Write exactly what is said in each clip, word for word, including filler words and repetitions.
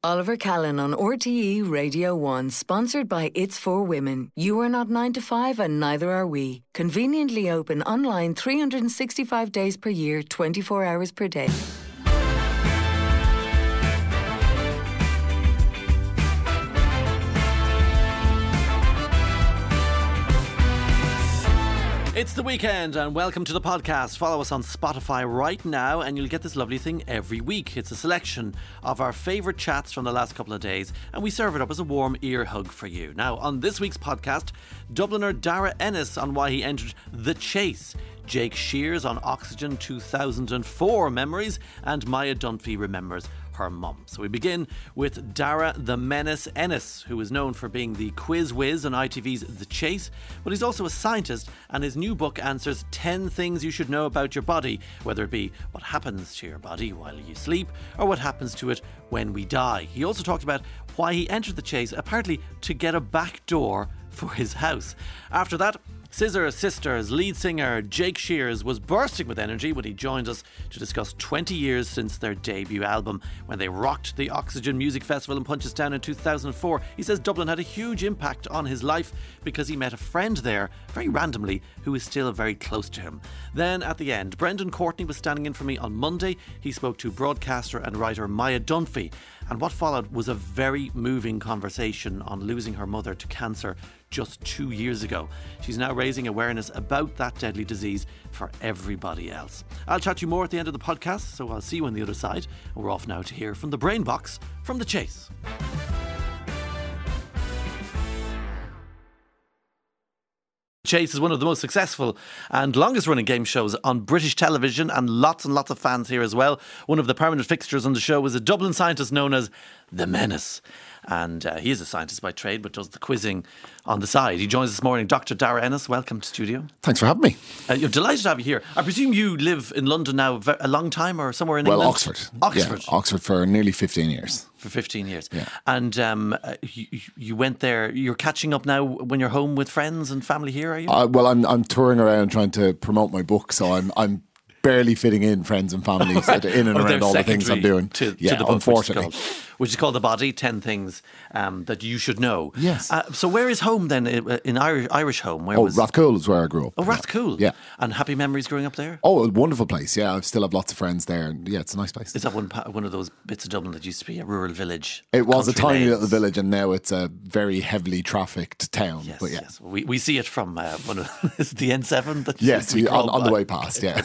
Oliver Callan on R T E Radio one, sponsored by It's For Women. You are not nine to five and neither are we. Conveniently open online three hundred sixty-five days per year, twenty-four hours per day. It's the weekend and welcome to the podcast. Follow us on Spotify right now and you'll get this lovely thing every week. It's a selection of our favourite chats from the last couple of days and we serve it up as a warm ear hug for you. Now, on this week's podcast, Dubliner Dara Ennis on why he entered The Chase, Jake Shears on Oxygen two thousand four memories, and Maya Dunphy remembers her mum. So we begin with Dara the Menace Ennis, who is known for being the quiz whiz on I T V's The Chase, but he's also a scientist, and his new book answers ten things you should know about your body, whether it be what happens to your body while you sleep or what happens to it when we die. He also talked about why he entered The Chase, apparently to get a back door for his house. After that, Scissor Sisters lead singer Jake Shears was bursting with energy when he joined us to discuss twenty years since their debut album, when they rocked the Oxygen Music Festival in Punchestown in two thousand four. He says Dublin had a huge impact on his life because he met a friend there, very randomly, who is still very close to him. Then at the end, Brendan Courtney was standing in for me on Monday. He spoke to broadcaster and writer Maya Dunphy, and what followed was a very moving conversation on losing her mother to cancer just two years ago. She's now raising awareness about that deadly disease for everybody else. I'll chat to you more at the end of the podcast, so I'll see you on the other side. And we're off now to hear from the Brain Box from The Chase. Chase is one of the most successful and longest running game shows on British television, and lots and lots of fans here as well. One of the permanent fixtures on the show is a Dublin scientist known as The Menace. And uh, he is a scientist by trade, but does the quizzing on the side. He joins us this morning. Doctor Dara Ennis, welcome to studio. Thanks for having me. Uh, you're delighted to have you here. I presume you live in London now a long time or somewhere in well, England? Well, Oxford. Oxford. Yeah, Oxford for nearly fifteen years. For fifteen years. Yeah. And um, uh, you, you went there. You're catching up now when you're home with friends and family here, are you? Uh, well, I'm I'm touring around trying to promote my book, so I'm I'm barely fitting in friends and families oh, right. in and oh, around all the things I'm doing. To, yeah, to the book, unfortunately. Which is, called, which is called The Body, ten things um, that you should know. Yes. Uh, so where is home then, in Irish, Irish home? Where oh, was... Rathcoole is where I grew up. Oh, Rathcoole. Yeah. And happy memories growing up there? Oh, a wonderful place. Yeah, I still have lots of friends there. And yeah, it's a nice place. Is that one one of those bits of Dublin that used to be a rural village? It was a tiny lanes. little village, and now it's a very heavily trafficked town. Yes, but yeah. yes. We, we see it from uh, one of, is it the N seven? That yes, we, on, on the way past, yeah.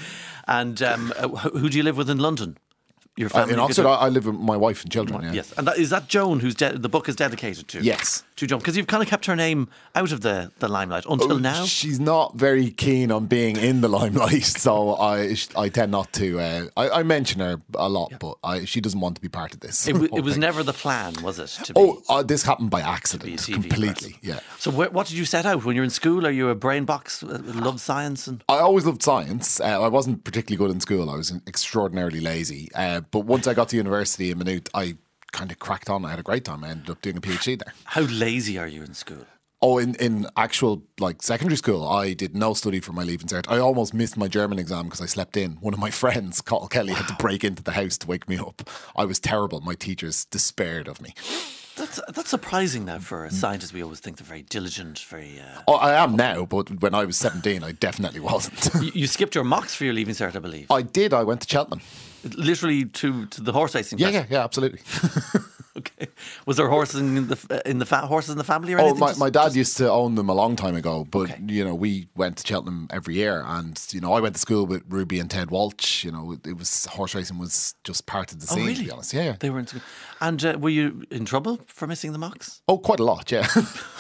And um, who do you live with in London? Your family? Uh, in Oxford, I, I live with my wife and children. Yeah. Yes, and that, is that Joan, who's de- the book is dedicated to? Yes, to Joan, because you've kind of kept her name out of the, the limelight until oh, now. She's not very keen on being in the limelight, so I I tend not to. Uh, I, I mention her a lot, yeah. but I, she doesn't want to be part of this. It, w- it was never the plan, was it? To be, oh, uh, this happened by accident, completely. Person. Yeah. So, wh- what did you set out when you were in school? Are you a brain box? Uh, loved science and. I always loved science. Uh, I wasn't particularly good in school. I was extraordinarily lazy. Uh, but once I got to university in Maynooth, I kind of cracked on. I had a great time. I ended up doing a PhD there. How lazy are you in school? Oh, in, in actual like secondary school, I did no study for my Leaving Cert. I almost missed my German exam because I slept in. One of my friends, Carl Kelly, wow. had to break into the house to wake me up. I was terrible. My teachers despaired of me. That's that's surprising now for a scientist. We always think they're very diligent, very... Uh, oh, I am now, but when I was seventeen, I definitely wasn't. you, you skipped your mocks for your Leaving Cert, I believe. I did. I went to Cheltenham. Literally to, to the horse racing Yeah, festival. yeah, yeah, absolutely. Okay. Was there horses in the in the fa- horses in the family or oh, anything? my, just, my dad just... used to own them a long time ago, but okay. you know, we went to Cheltenham every year, and you know, I went to school with Ruby and Ted Walsh. You know, it was horse racing was just part of the scene. Oh, really? To be honest, yeah, yeah. They were in school. And uh, were you in trouble for missing the mocks? Oh, quite a lot, yeah.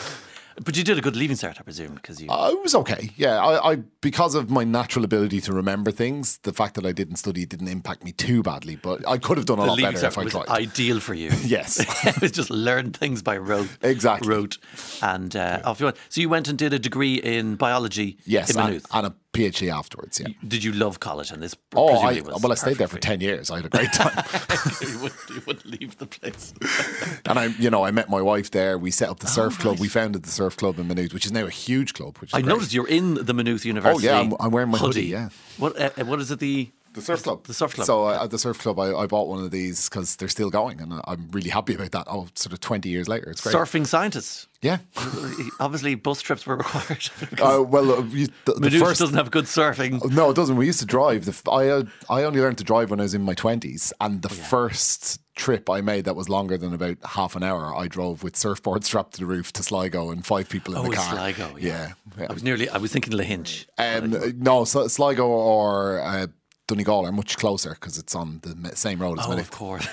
But you did a good Leaving Cert, I presume, because you. Uh, it was okay. Yeah, I, I because of my natural ability to remember things, the fact that I didn't study didn't impact me too badly. But I could have done a the lot Leaving better Cert if I was tried. Ideal for you. Yes, it was just learn things by rote. Exactly. Rote, and uh, off you went. So you went and did a degree in biology. Yes, in Maynooth. and, and a PhD afterwards. Yeah. Did you love college? And this oh, I, was well, I stayed there for ten years. I had a great time. you, wouldn't, you wouldn't leave the place. And I, you know, I met my wife there. We set up the surf oh, club. nice. We founded the surf club in Maynooth, which is now a huge club. Which is I great. noticed you're in the Maynooth University. Oh yeah, I'm, I'm wearing my hoodie. hoodie Yeah. What uh, what is it? The The surf club. The surf club. So uh, at the surf club, I, I bought one of these because they're still going, and I'm really happy about that. Oh, sort of twenty years later, it's great. Surfing scientist. Yeah. Obviously, bus trips were required. Uh, well, uh, you, the, the Maynooth first doesn't have good surfing. No, it doesn't. We used to drive. The, I uh, I only learned to drive when I was in my twenties, and the yeah. first trip I made that was longer than about half an hour, I drove with surfboard strapped to the roof to Sligo and five people in oh, the car. Sligo, yeah. yeah. yeah. I was nearly. I was thinking Lahinch. Um, no, so Sligo or uh, Donegal are much closer because it's on the same road as Oh, Maynooth. of course.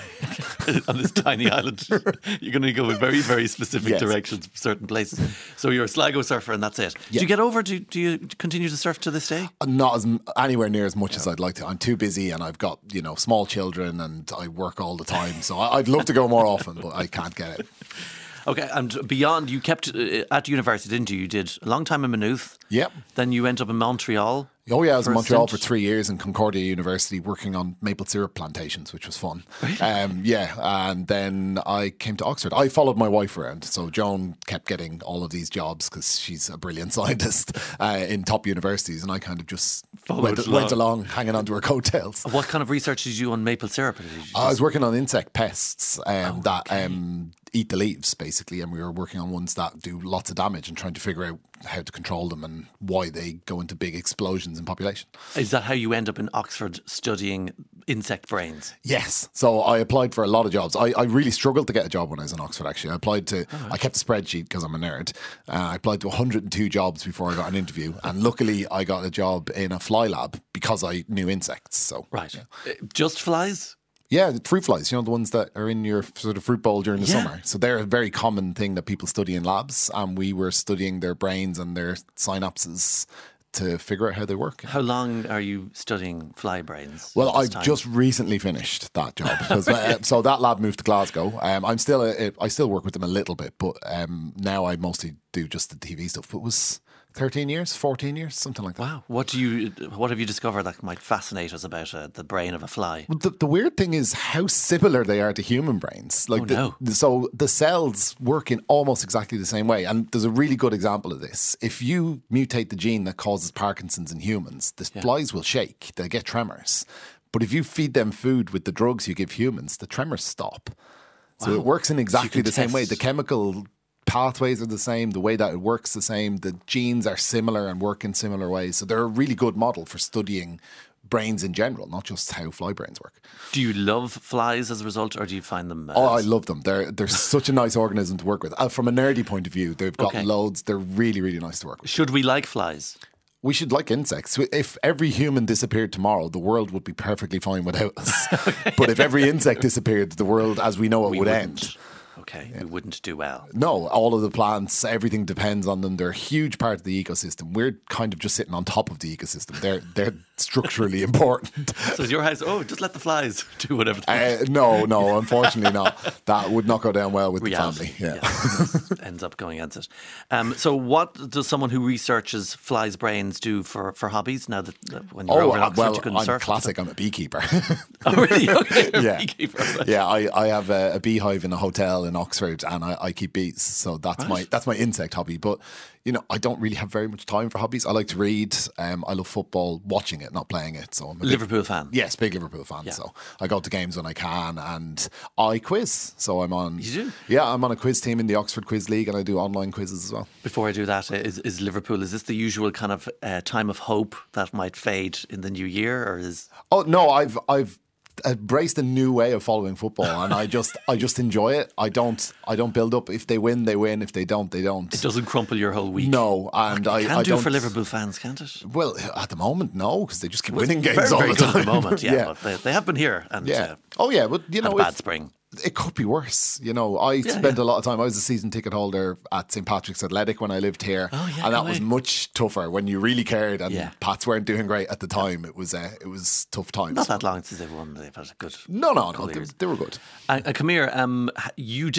On this tiny island, you're going to go in very, very specific yes. directions for certain places. So you're a Sligo surfer, and that's it. Yeah. Do you get over? Do, do you continue to surf to this day? Not as anywhere near as much yeah. as I'd like to. I'm too busy, and I've got you know small children, and I work all the time. So I'd love to go more often, but I can't get it. Okay, and beyond, you kept uh, at university, didn't you? You did a long time in Maynooth. Yep. Then you went up in Montreal. Oh yeah, I was in Montreal for three years in Concordia University working on maple syrup plantations, which was fun. Really? Um, yeah, and then I came to Oxford. I followed my wife around. So Joan kept getting all of these jobs because she's a brilliant scientist uh, in top universities, and I kind of just went, along. went along hanging on to her coattails. What kind of research did you do on maple syrup? Did you just... I was working on insect pests um, oh, that okay. um, eat the leaves, basically, and we were working on ones that do lots of damage and trying to figure out how to control them and why they go into big explosions in population. Is that how you end up in Oxford studying insect brains? Yes. So I applied for a lot of jobs. I, I really struggled to get a job when I was in Oxford, actually. I applied to, oh, right. I kept a spreadsheet because I'm a nerd. Uh, I applied to one hundred two jobs before I got an interview. And luckily I got a job in a fly lab because I knew insects. So Right. Yeah. Just flies? Yeah, fruit flies, you know, the ones that are in your sort of fruit bowl during the yeah. summer. So they're a very common thing that people study in labs. And we were studying their brains and their synapses to figure out how they work. How long are you studying fly brains? Well, I've time? just recently finished that job. Because, uh, so that lab moved to Glasgow. Um, I'm still, a, I still work with them a little bit, but um, now I mostly do just the T V stuff. But it was thirteen years, fourteen years, something like that. Wow. What do you? What have you discovered that might fascinate us about uh, the brain of a fly? Well, the, the weird thing is how similar they are to human brains. Like, oh, the, no. the, so the cells work in almost exactly the same way. And there's a really good example of this. If you mutate the gene that causes Parkinson's in humans, the yeah. flies will shake. They'll get tremors. But if you feed them food with the drugs you give humans, the tremors stop. So wow. it works in exactly so the test. same way. The chemical pathways are the same, the way that it works the same, the genes are similar and work in similar ways. So they're a really good model for studying brains in general, not just how fly brains work. Do you love flies as a result, or do you find them? Uh, oh, I love them. They're they're such a nice organism to work with. Uh, from a nerdy point of view, they've got okay. loads. They're really, really nice to work with. Should we like flies? We should like insects. If every human disappeared tomorrow, the world would be perfectly fine without us. okay. But if every insect disappeared, the world as we know it we would wouldn't. end. Okay, yeah. we wouldn't do well. No, all of the plants, everything depends on them. They're a huge part of the ecosystem. We're kind of just sitting on top of the ecosystem. They're they're structurally important. So is your house, oh, just let the flies do whatever they uh, No, no, unfortunately not. That would not go down well with Reality. the family. Yeah, yeah ends up going against it. Um, so what does someone who researches flies' brains do for, for hobbies now that uh, when you're oh, over in Oxford well, you couldn't I'm surf? classic. I'm a beekeeper. Oh, really? Okay, you're yeah. a beekeeper. Right. Yeah, I, I have a, a beehive in a hotel in Oxford and I, I keep bees. So that's right. my that's my insect hobby. But, you know, I don't really have very much time for hobbies. I like to read. Um, I love football, watching it, not playing it. So I'm a Liverpool big, fan. Yes, big Liverpool fan. Yeah. So I go to games when I can and I quiz. So I'm on. You do? Yeah, I'm on a quiz team in the Oxford Quiz League and I do online quizzes as well. Before I do that, is, is Liverpool, is this the usual kind of uh, time of hope that might fade in the new year, or is? Oh no, I've I've. embraced a new way of following football and I just I just enjoy it. I don't I don't build up. If they win, they win. If they don't, they don't. It doesn't crumple your whole week. No, and it I can I do don't, for Liverpool fans, can't it? Well, at the moment, no, because they just keep well, winning games very, all very the good time. At the moment, yeah, yeah. but they, they have been here and yeah. uh, oh yeah, but you know, had a bad if, spring. It could be worse. You know, I yeah, spent yeah. a lot of time. I was a season ticket holder at Saint Patrick's Athletic when I lived here, oh, yeah, and that way. was much tougher when you really cared. And yeah. Pats weren't doing great at the time. It was uh, it was tough times. Not that long since they've won. They've had a good. No, no, no. They, they were good. And, and come here. Um, you didn't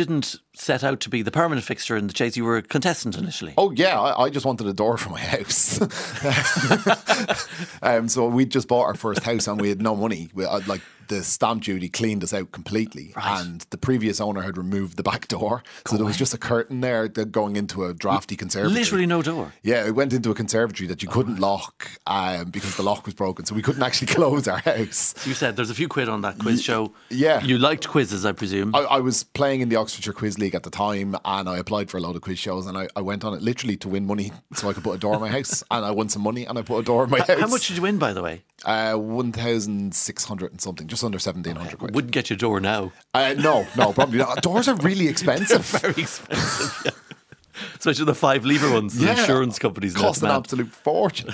set out to be the permanent fixture in the chase. You were a contestant initially. Oh yeah, I, I just wanted a door for my house. um, so we just bought our first house and we had no money. We, uh, like the stamp duty cleaned us out completely, Right. and the previous owner had removed the back door, so Go there was away. just a curtain there that going into a drafty conservatory. Literally no door. Yeah, it went into a conservatory that you couldn't lock um, because the lock was broken, so we couldn't actually close our house. You said there's a few quid on that quiz show. yeah. You liked quizzes, I presume. I, I was playing in the Oxfordshire Quiz League at the time, and I applied for a load of quiz shows, and I, I went on it literally to win money so I could put a door in my house, and I won some money and I put a door in my house. How much did you win, by the way? Uh, one thousand six hundred and something, just under seventeen hundred quid. Wouldn't get your door now. Uh, no, no, probably not. Doors are really expensive. Very expensive, yeah. Especially the five lever ones, the Yeah. insurance companies. Cost an mad. absolute fortune.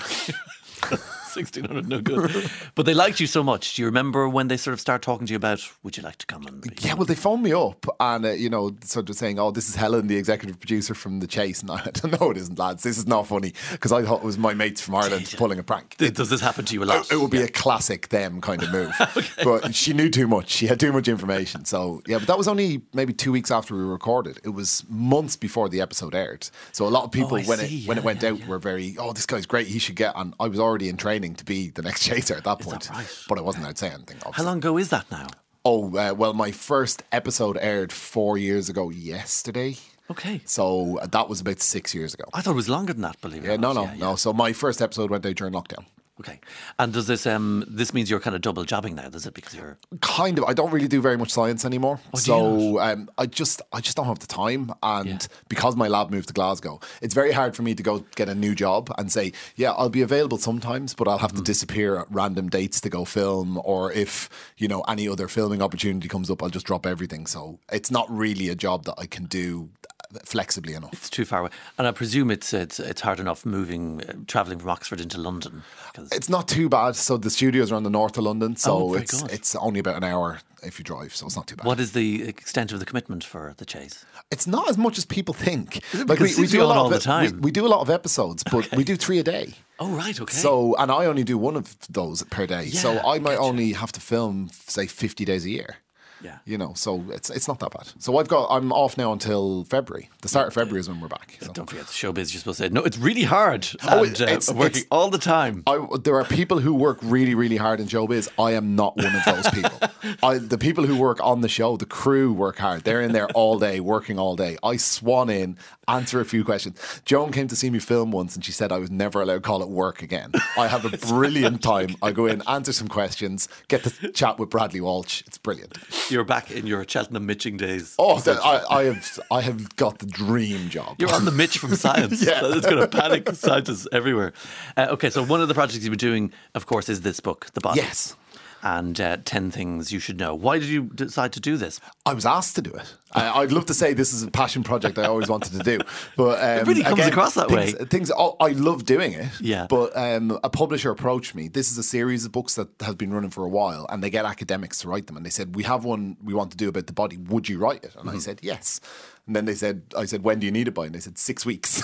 sixteen hundred, no good. But they liked you so much. Do you remember when they sort of start talking to you about, would you like to come and be? Yeah, well, they phoned me up and, uh, you know, sort of saying, oh, this is Helen, the executive producer from The Chase. And I went, no, it isn't, lads. This is not funny. Because I thought it was my mates from Ireland pulling a prank. Did- Does this happen to you a lot? It would be a classic them kind of move. But she knew too much. She had too much information. So, yeah, but that was only maybe two weeks after we recorded. It was months before the episode aired. So a lot of people, Oh, I when, see. it, when Yeah, it went yeah, out, yeah. were very, oh, this guy's great. He should get. And I was already in training to be the next chaser at that point. right? But I wasn't allowed to say anything, obviously. How long ago is that now? Oh, uh, well, my first episode aired four years ago yesterday. Okay. So uh, that was about six years ago. I thought it was longer than that, believe it Yeah, or no, not. no, Yeah, no. yeah. So my first episode went out during lockdown. Okay. And does this, um, this means you're kind of double jobbing now, does it? Because you're... Kind of. I don't really do very much science anymore. Oh, do you so um, I just I just don't have the time. And Yeah. because my lab moved to Glasgow, it's very hard for me to go get a new job and say, yeah, I'll be available sometimes, but I'll have Mm. to disappear at random dates to go film. Or if, you know, any other filming opportunity comes up, I'll just drop everything. So it's not really a job that I can do flexibly enough. It's too far away. And I presume it's it's, it's hard enough moving, uh, travelling from Oxford into London. Because It's not too bad. So the studios are on the north of London, so Oh, very it's good. it's only about an hour if you drive, so it's not too bad. what is the extent of the commitment for The Chase? It's not as much as people think. Because it seems to be on all the of, time. We, we do a lot of episodes, but we do three a day. Oh, right, okay. So, and I only do one of those per day. so Yeah, I might gotcha. only have to film, say, fifty days a year. yeah. You know, so it's it's not that bad. So I've got I'm off now until February. The start of February is when we're back. So. Don't forget the showbiz. You're supposed to say, no, it's really hard. Oh, and, uh, it's- working it's- all the time. I, there are people who work really, really hard in showbiz. I am not one of those people. I, the people who work on the show, the crew work hard. They're in there all day, working all day. I swan in, answer a few questions. Joan came to see me film once and she said I was never allowed to call it work again. I have a brilliant time. I go in, answer some questions, get to chat with Bradley Walsh. It's brilliant. You're back in your Cheltenham Mitching days. Oh, the, I, I have I have got the dream job. You're on the Mitch from science. Yeah. It's going to panic scientists everywhere. Uh, okay, so one of the projects you've been doing, of course, is this book, The Body. Yes. And uh, ten Things You Should Know. Why did you decide to do this? I was asked to do it. I, I'd love to say this is a passion project I always wanted to do, but um, It really comes across that things, way. Things oh, I love doing it. Yeah. But um, a publisher approached me. This is a series of books that has been running for a while, and they get academics to write them. And they said, "We have one we want to do about the body. Would you write it?" And Mm-hmm. I said, "Yes." And then they said, "I said, when do you need it by?" And they said, six weeks.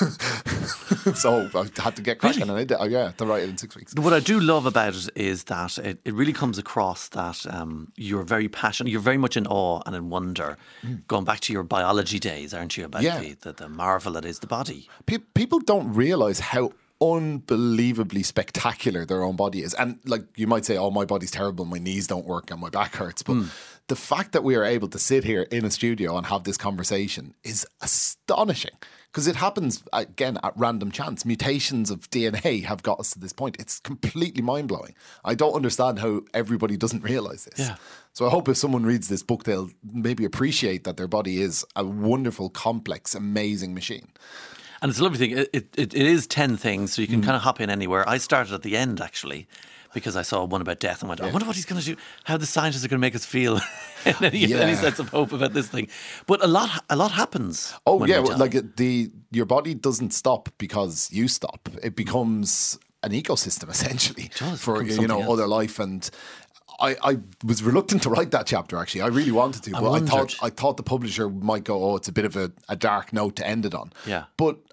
So I had to get cracking, and I did. Oh, yeah, to write it in six weeks. What I do love about it is that it, it really comes across that um, you're very passionate, you're very much in awe and in wonder. Going back to your biology days, aren't you? About Yeah. the, the, the marvel that is the body. Pe- people don't realize how unbelievably spectacular their own body is. And like you might say, oh, my body's terrible, my knees don't work and my back hurts. But the fact that we are able to sit here in a studio and have this conversation is astonishing. Because it happens, again, at random chance. Mutations of D N A have got us to this point. It's completely mind-blowing. I don't understand how everybody doesn't realise this. Yeah. So I hope if someone reads this book, they'll maybe appreciate that their body is a wonderful, complex, amazing machine. And it's a lovely thing. It, it, it is ten things, so you can Mm. kind of hop in anywhere. I started at the end, actually, because I saw one about death and went, I wonder what he's going to do, how the scientists are going to make us feel in any, Yeah. any sense of hope about this thing. But a lot a lot happens. Oh when yeah, we well, die. like it- the your body doesn't stop because you stop. It becomes an ecosystem essentially does, for becomes you know something else. other life. And I, I was reluctant to write that chapter. Actually, I really wanted to, I but I thought wondered. I thought the publisher might go, "Oh, it's a bit of a, a dark note to end it on." Yeah. but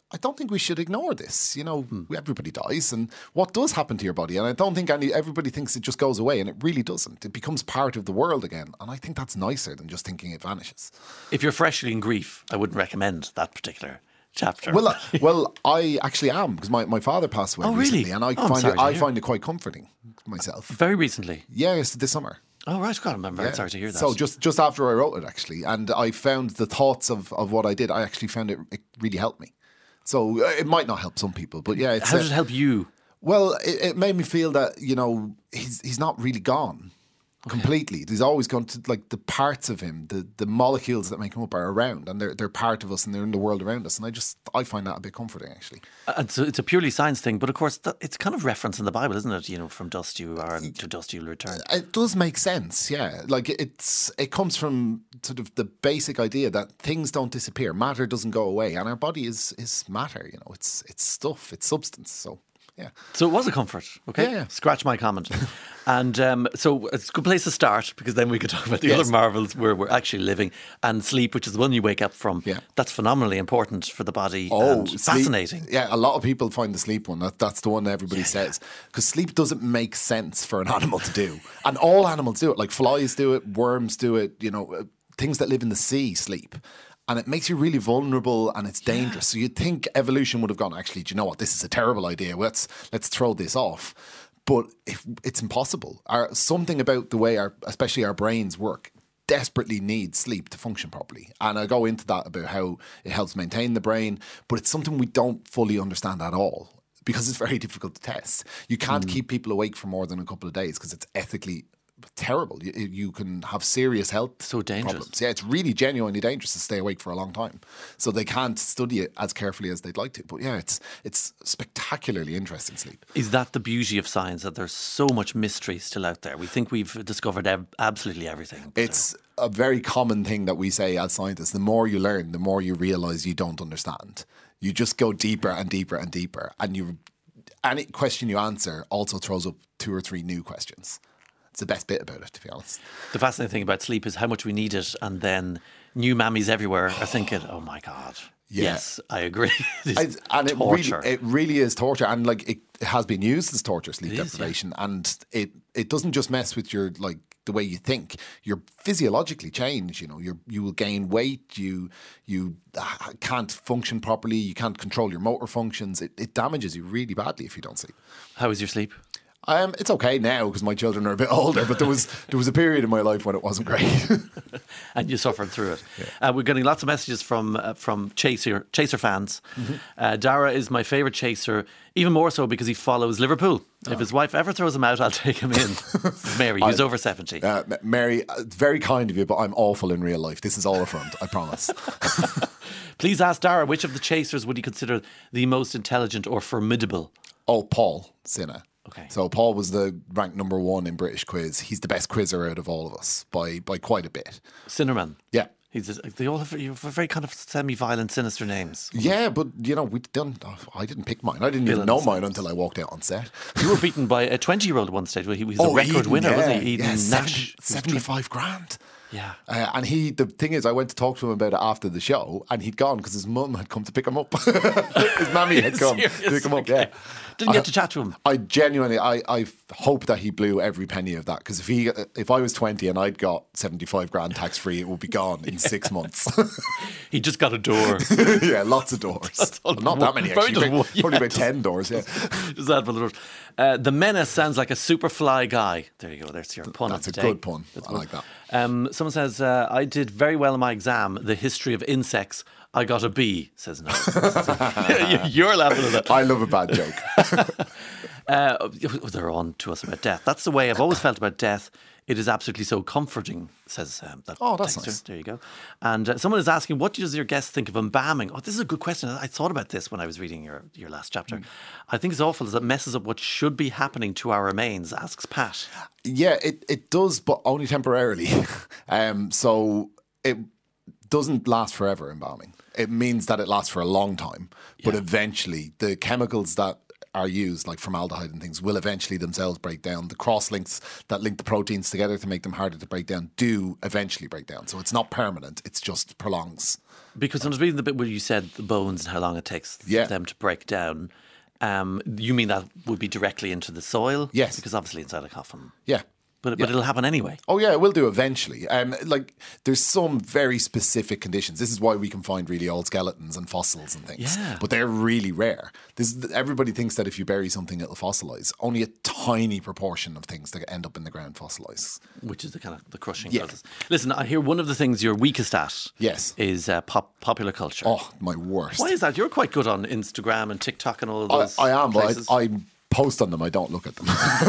I don't think we should ignore this. You know, hmm. everybody dies, and what does happen to your body? And I don't think any everybody thinks it just goes away, and it really doesn't. It becomes part of the world again, and I think that's nicer than just thinking it vanishes. If you're freshly in grief, I wouldn't recommend that particular chapter. Well, uh, well, I actually am, because my, my father passed away oh, recently, really? and I oh, find it I find it quite comforting myself. Very recently? Yes, this summer. Oh, right. God, I'm very yeah. sorry to hear that. So just, just after I wrote it, actually, and I found the thoughts of, of what I did, I actually found it, it really helped me. So it might not help some people, but yeah. It's, How did it help you? Well, it, it made me feel that, you know, he's he's not really gone. Okay. Completely. There's always going to, like, the parts of him, the, the molecules that make him up are around, and they're they're part of us, and they're in the world around us. And I just, I find that a bit comforting, actually. And so it's a purely science thing, but of course that, it's kind of reference in the Bible, isn't it? You know, from dust you are, and to dust you'll return. It does make sense, yeah. Like, it's it comes from sort of the basic idea that things don't disappear, matter doesn't go away, and our body is is matter. You know, it's it's stuff, it's substance. So. Yeah. So it was a comfort, okay? Yeah, yeah. Scratch my comment. And um, so it's a good place to start, because then we could talk about the yes. other marvels where we're actually living. And sleep, which is the one you wake up from. Yeah. That's phenomenally important for the body. Oh, and sleep, fascinating. Yeah, a lot of people find the sleep one. That, that's the one everybody yeah, says. Because yeah. sleep doesn't make sense for an animal to do. And all animals do it. Like flies do it, worms do it, you know, things that live in the sea sleep. And it makes you really vulnerable, and it's dangerous. Yeah. So you'd think evolution would have gone, actually, do you know what? This is a terrible idea. Let's let's throw this off. But if, it's impossible. Our, something about the way our, especially our brains work, desperately needs sleep to function properly. And I go into that about how it helps maintain the brain, but it's something we don't fully understand at all, because it's very difficult to test. You can't mm. keep people awake for more than a couple of days, because it's ethically terrible. You, you can have serious health so dangerous. problems. Yeah, it's really genuinely dangerous to stay awake for a long time. So they can't study it as carefully as they'd like to. But yeah, it's it's spectacularly interesting sleep. Is that the beauty of science, that there's so much mystery still out there? We think we've discovered ev- absolutely everything. It's a very common thing that we say as scientists. The more you learn, the more you realise you don't understand. You just go deeper and deeper and deeper. And you any question you answer also throws up two or three new questions. It's the best bit about it, to be honest. The fascinating thing about sleep is how much we need it, and then new mammies everywhere are thinking, oh my God, yeah. yes, I agree. It's and it really, it really is torture, and like it, it has been used as torture, sleep it deprivation, is, yeah. and it, it doesn't just mess with your, like, the way you think. You're physiologically changed, you know, you you will gain weight, you you can't function properly, you can't control your motor functions. It, it damages you really badly if you don't sleep. How is your sleep? Um, it's okay now because my children are a bit older, but there was there was a period in my life when it wasn't great. And you suffered through it. Yeah. Uh, we're getting lots of messages from uh, from Chaser Chaser fans. Mm-hmm. Uh, Dara is my favourite Chaser, even more so because he follows Liverpool. Oh. If his wife ever throws him out, I'll take him in. Mary, who's over seventy. Uh, Mary, uh, very kind of you, but I'm awful in real life. This is all a front, I promise. Please ask Dara, which of the Chasers would he consider the most intelligent or formidable? Oh, Paul Sinha. Okay. So Paul was the ranked number one in British quiz. He's the best quizzer out of all of us by by quite a bit. Sinnerman. Yeah. He's they all have, you have very kind of semi-violent, sinister names. Yeah, but you know we didn't. I didn't pick mine. I didn't Villains. even know mine until I walked out on set. You were beaten by a twenty-year-old at one stage. He was oh, a record Eden, winner, yeah, wasn't he? Eden yeah, Nash. seventy-five grand. Yeah. Uh, and he, the thing is, I went to talk to him about it after the show, and he'd gone because his mum had come to pick him up. His mammy had come serious? to pick him up, okay. yeah. Didn't get I, to chat to him. I genuinely, I, I hope that he blew every penny of that, because if he, if I was twenty and I'd got seventy-five grand tax free, it would be gone in yeah. six months. He just got a door. Yeah, lots of doors. Well, not that many actually. Probably, about, yeah, probably about ten doors. Yeah, just that for the doors. Uh, the Menace sounds like a super fly guy. There you go. There's your pun. That's of a the day. good pun. That's I like that. Um, someone says uh, I did very well in my exam, the history of insects. I got a B, says no. You're laughing at that. I love a bad joke. uh, they're on to us about death. That's the way I've always felt about death. It is absolutely so comforting, says um, that Oh, that's texter. nice. There you go. And uh, someone is asking, what does your guest think of embalming? Oh, this is a good question. I thought about this when I was reading your, your last chapter. Mm. I think it's awful as it messes up what should be happening to our remains, asks Pat. Yeah, it, it does, but only temporarily. um, so it doesn't last forever, embalming. It means that it lasts for a long time, but yeah. eventually the chemicals that are used, like formaldehyde and things, will eventually themselves break down. The cross links that link the proteins together to make them harder to break down do eventually break down. So it's not permanent, it's just prolongs. Because I was reading the bit where you said the bones and how long it takes Yeah. them to break down. Um, you mean that would be directly into the soil? Yes. Because obviously inside a coffin. Yeah. But, but Yeah. it'll happen anyway. Oh yeah, it will do eventually. Um, like there's some very specific conditions. This is why we can find really old skeletons and fossils and things. Yeah. But they're really rare. This is, everybody thinks that if you bury something, it'll fossilize. Only a tiny proportion of things that end up in the ground fossilize. Which is the kind of the crushing Yeah. process. Listen, I hear one of the things you're weakest at. Yes. Is uh, pop popular culture. Oh, my worst. Why is that? You're quite good on Instagram and TikTok and all of I, those. I am, places. but I, I post on them. I don't look at them.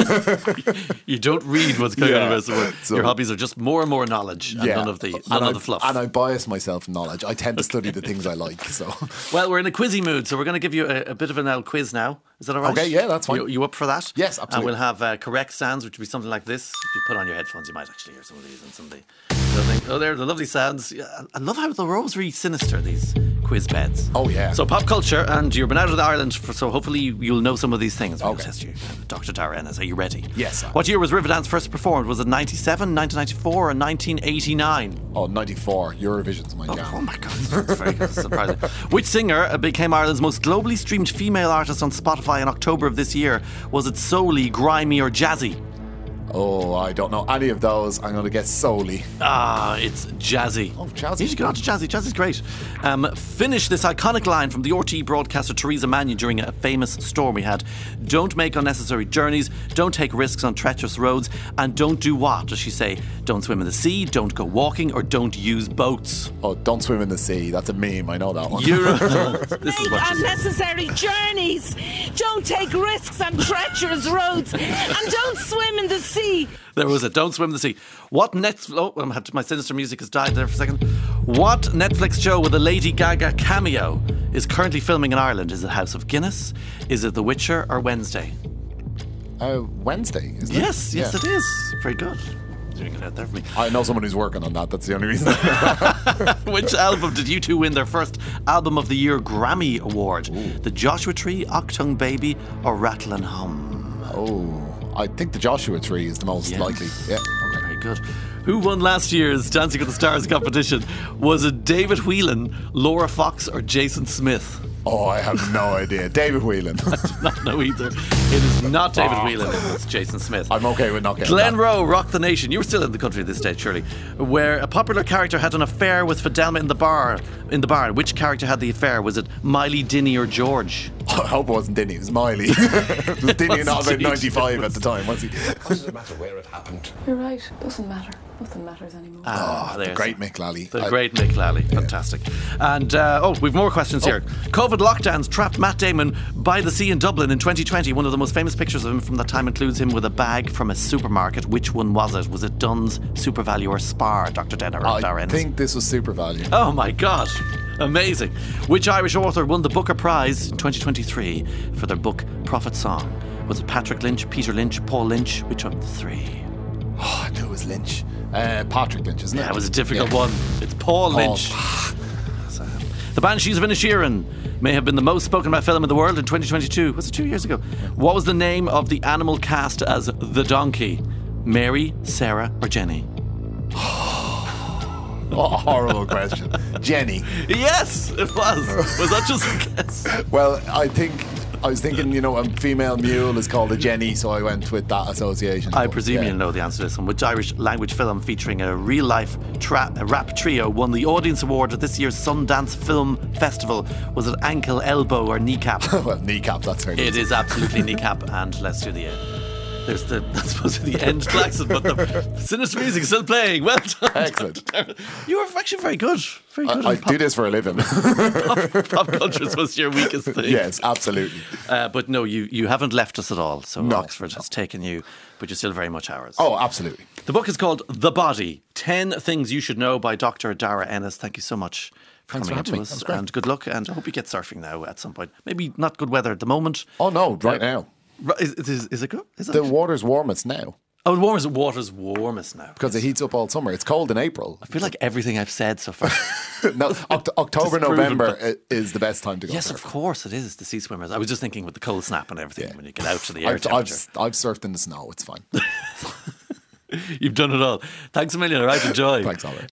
You don't read what's going Yeah. on. About the So- Your hobbies are just more and more knowledge and none of the none and of I, the fluff. And I bias myself in knowledge. I tend to study the things I like. So Well, we're in a quizzy mood, so we're going to give you a, a bit of an old quiz now. Is that all right? Okay, yeah, that's fine. You, you up for that? Yes, And absolutely. we'll have uh, correct sounds, which will be something like this. If you put on your headphones, you might actually hear some of these and some of the. the thing. Oh, they're the lovely sounds. Yeah, I love how they're always really sinister, these quiz beds. Oh, yeah. So pop culture, and you've been out of Ireland, for, so hopefully you'll know some of these things. We'll Okay. test you. Doctor Dara Ennis, are you ready? Yes, I am. What year was Riverdance first performed? Was it ninety-seven, nineteen ninety-four, or nineteen eighty-nine? oh, ninety-four Eurovision's my Oh, jam. oh my God, that's very good. Surprising. Which singer uh, became Ireland's most globally streamed female artist on Spotify in October of this year? Was it soully, grimy, or jazzy? Oh, I don't know any of those. I'm going to get solely. Ah, it's jazzy. Oh, jazzy. You should get on to jazzy. Jazzy's great. Um, finish this iconic line from the R T E broadcaster Theresa Mannion during a famous storm we had. Don't make unnecessary journeys, don't take risks on treacherous roads, and don't do what? Does she say? Don't swim in the sea, don't go walking, or don't use boats? Oh, don't swim in the sea. That's a meme. I know that one. You're, this is what she says. Unnecessary journeys. Don't take risks on treacherous roads, and don't swim in the sea. There was it. Don't swim in the sea. What Netflix? Oh, I'm had to, my sinister music has died there for a second. What Netflix show with a Lady Gaga cameo is currently filming in Ireland? Is it House of Guinness? Is it The Witcher or Wednesday? Uh, Wednesday, isn't it? Yes, yes, Yeah. it is. Very good. Doing it out there for me. I know someone who's working on that. That's the only reason. Which album did U two win their first Album of the Year Grammy Award? The Joshua Tree, Octung Baby, or Rattle and Hum? oh, I think the Joshua Tree is the most Yes. likely. Yeah. Okay. Very good. Who won last year's Dancing with the Stars competition? Was it David Whelan, Laura Fox, or Jason Smith? Oh, I have no idea. David Whelan. Not know either. It is not David Whelan. It's Jason Smith. I'm okay with not getting Glen that. Rowe, Rock the Nation. You were still in the country at this stage, surely. Where a popular character had an affair with Fidelma in the bar. In the bar, which character had the affair? Was it Miley, Dinny, or George? I hope it wasn't Dinny. It was Miley. was Dinny Was not about Dinny? ninety-five at the time, was he? What does it matter where it happened? You're right. Doesn't matter. Nothing matters anymore. Ah, the there's great Mick Lally. The I- great Mick Lally. Fantastic. And, uh, oh, we've more questions here. COVID lockdowns trapped Matt Damon by the sea in Dublin in twenty twenty. One of the most famous pictures of him from that time includes him with a bag from a supermarket. Which one was it? Was it Dunn's, SuperValu, or Spar, Doctor Denner? I think this was Super Value. Oh my God. Amazing. Which Irish author won the Booker Prize in twenty twenty-three for their book Prophet Song? Was it Patrick Lynch, Peter Lynch, Paul Lynch? Which of the three? Oh, I knew it was Lynch. Uh, Patrick Lynch, isn't it? That was a difficult Yeah. one. It's Paul Lynch. So, the Banshees of Inisherin may have been the most spoken about film in the world in twenty twenty-two. Was it two years ago? What was the name of the animal cast as the donkey? Mary, Sarah, or Jenny? What a horrible question. Jenny. Yes, it was. Was that just a guess? Well, I think I was thinking, you know, a female mule is called a Jenny, so I went with that association. I But, presume yeah. you'll know the answer to this one. Which Irish language film featuring a real-life tra- a rap trio won the Audience Award at this year's Sundance Film Festival? Was it Ankle, Elbow, or Kneecap? Well, kneecap, that's very It is absolutely Kneecap, and let's do the... Uh, there's the... That's supposed to be the end klaxon, but the sinister music is still playing. Well done. Excellent. You were actually very good. Very good. I, I on pop, do this for a living. pop, pop culture was your weakest thing. Yes, absolutely. Uh, but no, you, you haven't left us at all. So No. Oxford has taken you, but you're still very much ours. Oh, absolutely. The book is called The Body, ten Things You Should Know by Doctor Dara Ennis. Thank you so much for Thanks coming for into having me. us. That's great. And good luck. And I hope you get surfing now at some point. Maybe not good weather at the moment. Oh, no, right Uh, now. Ri- Is, is, is it good? Is it The actually? water's warmest now. Oh, the warmest water's warmest now. Because it heats up all summer. It's cold in April. I feel like everything I've said so far. no, Oct- October, Disproven, November but- is the best time to go. Yes, surfing. of course it is, the sea swimmers. I was just thinking with the cold snap and everything, Yeah. when you get out to the air I've, temperature. I've, I've surfed in the snow. It's fine. You've done it all. Thanks a million. All right, enjoy. Thanks, Albert.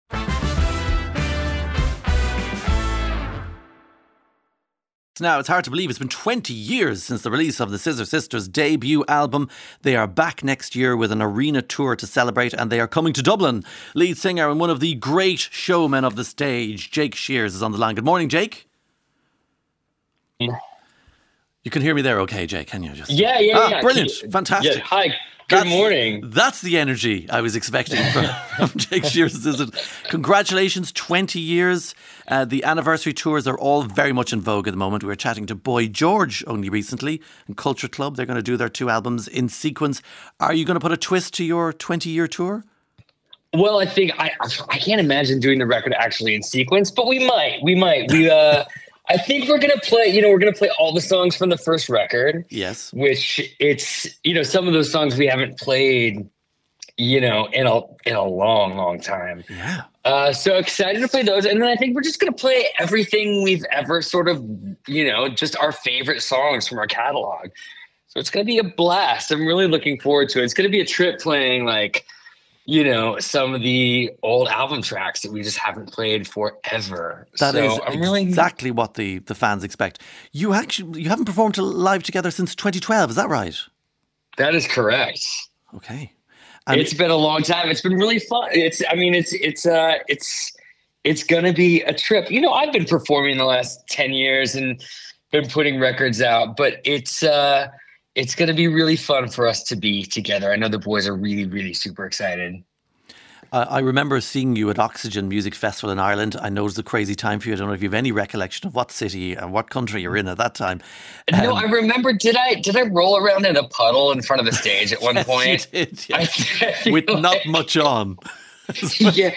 Now, it's hard to believe it's been twenty years since the release of the Scissor Sisters' debut album. They are back next year with an arena tour to celebrate, and they are coming to Dublin. Lead singer and one of the great showmen of the stage, Jake Shears, is on the line. Good morning, Jake. You can hear me there okay, Jake, can you? Just Yeah, yeah, ah, yeah. Brilliant. Can you- Fantastic. Yeah, hi. Good That's- morning. That's the energy I was expecting from, from Jake Shears. Is it? Congratulations, twenty years. Uh, the anniversary tours are all very much in vogue at the moment. We were chatting to Boy George only recently in Culture Club. They're going to do their two albums in sequence. Are you going to put a twist to your twenty-year tour? Well, I think I I can't imagine doing the record actually in sequence, but we might. We might. We uh I think we're gonna play, you know, we're gonna play all the songs from the first record. Yes. Which it's, you know, some of those songs we haven't played, you know, in a in a long, long time. Yeah. Uh, so excited to play those. And then I think we're just going to play everything we've ever sort of, you know, just our favorite songs from our catalog. So it's going to be a blast. I'm really looking forward to it. It's going to be a trip playing like, you know, some of the old album tracks that we just haven't played forever. That so is I'm really, exactly what the, the fans expect. You actually, you haven't performed live together since twenty twelve, is that right? that is correct. Okay. And It's been a long time. It's been really fun. It's, I mean, it's, it's, uh, it's, it's going to be a trip. You know, I've been performing the last ten years and been putting records out, but it's, uh, it's going to be really fun for us to be together. I know the boys are really, really super excited. Uh, I remember seeing you at Oxygen Music Festival in Ireland. I know it was a crazy time for you. I don't know if you have any recollection of what city and what country you're in at that time. no, Um, I remember. Did I did I roll around in a puddle in front of the stage at one yes, point? you did, yeah. I feel With not like- much on. yeah.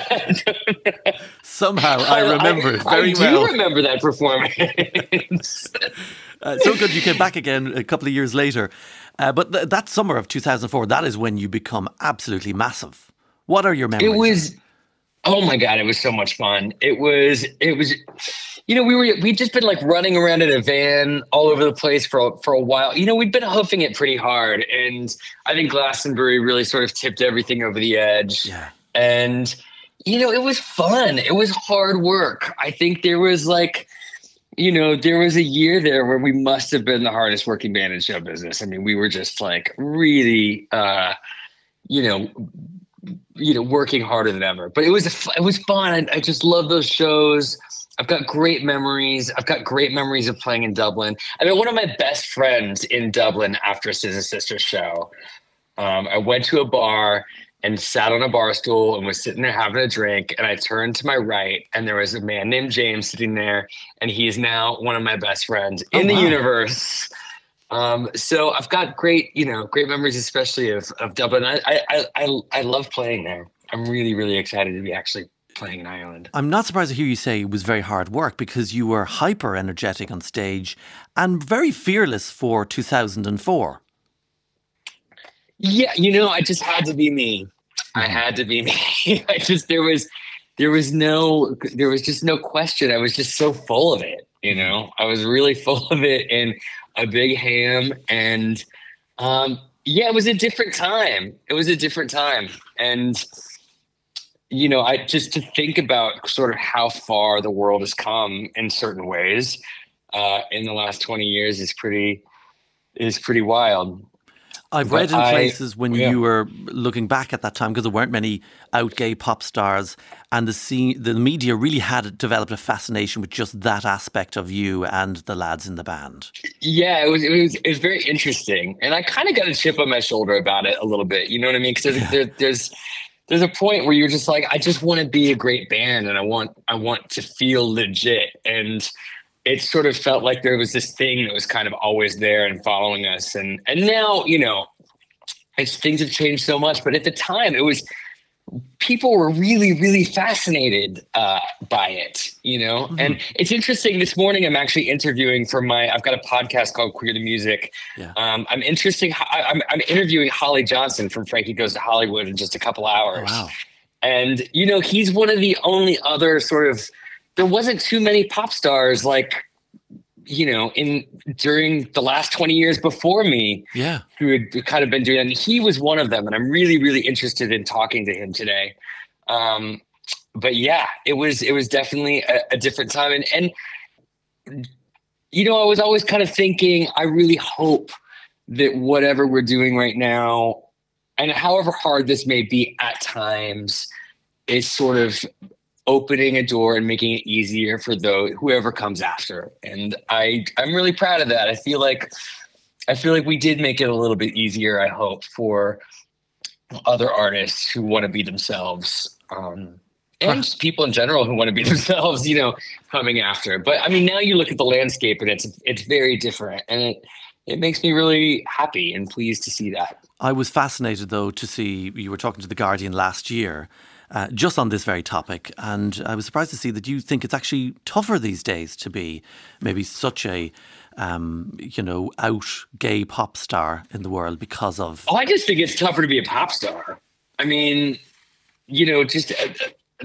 Somehow I remember it very I do well. remember that performance. Uh, so good you came back again a couple of years later. Uh, but th- that summer of two thousand four, that is when you become absolutely massive. What are your memories? It was, oh my God, it was so much fun. It was, it was, you know, we were, we'd just been like running around in a van all over the place for, for a while. You know, we'd been hoofing it pretty hard. And I think Glastonbury really sort of tipped everything over the edge. Yeah. And, you know, it was fun. It was hard work. I think there was like, you know, there was a year there where we must have been the hardest working band in show business. I mean, we were just like really, uh, you know, you know, working harder than ever. But it was a, it was fun. I, I just love those shows. I've got great memories. I've got great memories of playing in Dublin. I mean, one of my best friends in Dublin after a Scissor Sisters show, um, I went to a bar and sat on a bar stool and was sitting there having a drink. And I turned to my right and there was a man named James sitting there. And he is now one of my best friends in Oh, the wow. universe. Um, so I've got great, you know, great memories, especially of, of Dublin. I, I, I, I love playing there. I'm really, really excited to be actually playing in Ireland. I'm not surprised to hear you say it was very hard work because you were hyper energetic on stage and very fearless for two thousand four. Yeah, you know, I just had to be me. I had to be me. I just there was there was no there was just no question. I was just so full of it, you know. I was really full of it and a big ham and um yeah, it was a different time. It was a different time. And you know, I just to think about sort of how far the world has come in certain ways uh in the last twenty years is pretty is pretty wild. I've But read in I- places when yeah. you were looking back at that time, because there weren't many out gay pop stars, and the scene, the media really had developed a fascination with just that aspect of you and the lads in the band. Yeah, it was, it was, it was very interesting. And I kind of got a chip on my shoulder about it a little bit. You know what I mean? Because there's, there, there's, there's a point where you're just like, I just want to be a great band and I want, I want to feel legit. And it sort of felt like there was this thing that was kind of always there and following us. And, and now, you know, it's, things have changed so much, but at the time it was people were really, really fascinated uh, by it, you know? Mm-hmm. And it's interesting. This morning, I'm actually interviewing for my, I've got a podcast called Queer the Music. Yeah. Um, I'm interesting. I'm, I'm interviewing Holly Johnson from Frankie Goes to Hollywood in just a couple hours. Oh, wow. And, you know, he's one of the only other sort of, there wasn't too many pop stars like, you know, in during the last twenty years before me, yeah, who had kind of been doing that. And he was one of them. And I'm really, really interested in talking to him today. Um, but yeah, it was, it was definitely a, a different time. And, and, you know, I was always kind of thinking, I really hope that whatever we're doing right now, and however hard this may be at times, is sort of opening a door and making it easier for those whoever comes after. And I, I'm really proud of that. I feel like, I feel like we did make it a little bit easier, I hope, for other artists who want to be themselves, um, and just people in general who want to be themselves, you know, coming after. But I mean, now you look at the landscape and it's, it's very different, and it, it makes me really happy and pleased to see that. I was fascinated though to see, you were talking to The Guardian last year, Uh, just on this very topic, and I was surprised to see that you think it's actually tougher these days to be maybe such a, um, you know, out gay pop star in the world because of... Oh, I just think it's tougher to be a pop star. I mean, you know, just... Uh,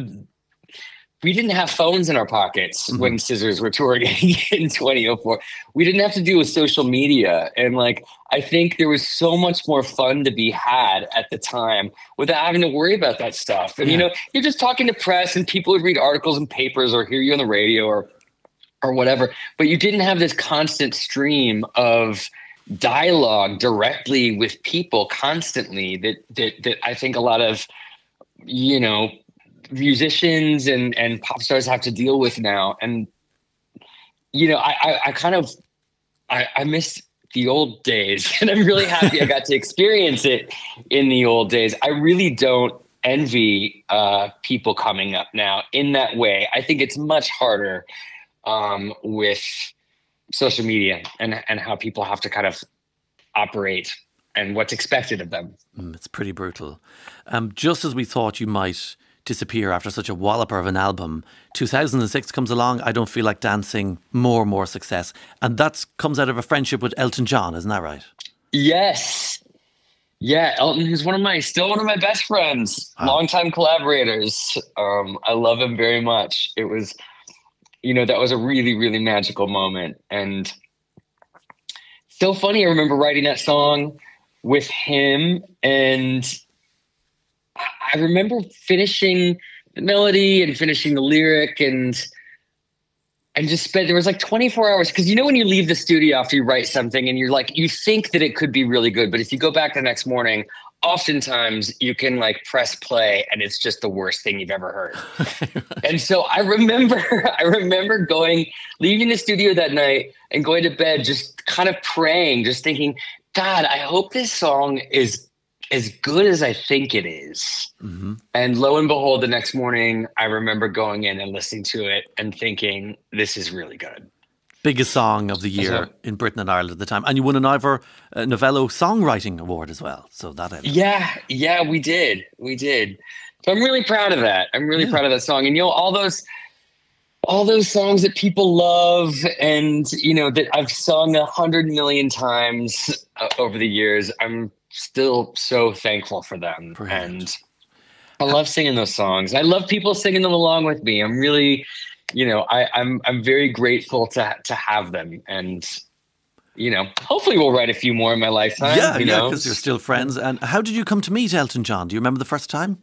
we didn't have phones in our pockets mm-hmm. when Scissors were touring in twenty oh four. We didn't have to deal with social media. And like, I think there was so much more fun to be had at the time without having to worry about that stuff. And, yeah. you know, you're just talking to press and people would read articles and papers or hear you on the radio or, or whatever. But you didn't have this constant stream of dialogue directly with people constantly that, that, that I think a lot of, you know, musicians and, and pop stars have to deal with now. And, you know, I, I, I kind of, I, I miss the old days, and I'm really happy I got to experience it in the old days. I really don't envy uh, people coming up now in that way. I think it's much harder um, with social media and, and how people have to kind of operate and what's expected of them. Mm, it's pretty brutal. Um, just as we thought you might disappear after such a walloper of an album, two thousand six comes along, I Don't Feel Like Dancing, more and more success. And that comes out of a friendship with Elton John, isn't that right? Yes. Yeah, Elton, who's one of my, still one of my best friends, wow. longtime collaborators. Um, I love him very much. It was, you know, that was a really, really magical moment. And so funny, I remember writing that song with him, and I remember finishing the melody and finishing the lyric and and just spent, there was like twenty-four hours. Cause you know, when you leave the studio after you write something and you're like, you think that it could be really good, but if you go back the next morning, oftentimes you can like press play and it's just the worst thing you've ever heard. Right. And so I remember, I remember going, leaving the studio that night and going to bed, just kind of praying, just thinking, God, I hope this song is as good as I think it is. Mm-hmm. And lo and behold, the next morning, I remember going in and listening to it and thinking, this is really good. Biggest song of the year so, in Britain and Ireland at the time. And you won an Ivor uh, Novello Songwriting Award as well. So that ended. Yeah, yeah, we did. We did. So I'm really proud of that. I'm really yeah. proud of that song. And, you know, all those, all those songs that people love and, you know, that I've sung a hundred million times uh, over the years, I'm still so thankful for them. Brilliant. And I love singing those songs. I love people singing them along with me. I'm really, you know, I, I'm I'm very grateful to to have them. And, you know, hopefully we'll write a few more in my lifetime. Yeah, you yeah, know? because you're still friends. And how did you come to meet Elton John? Do you remember the first time?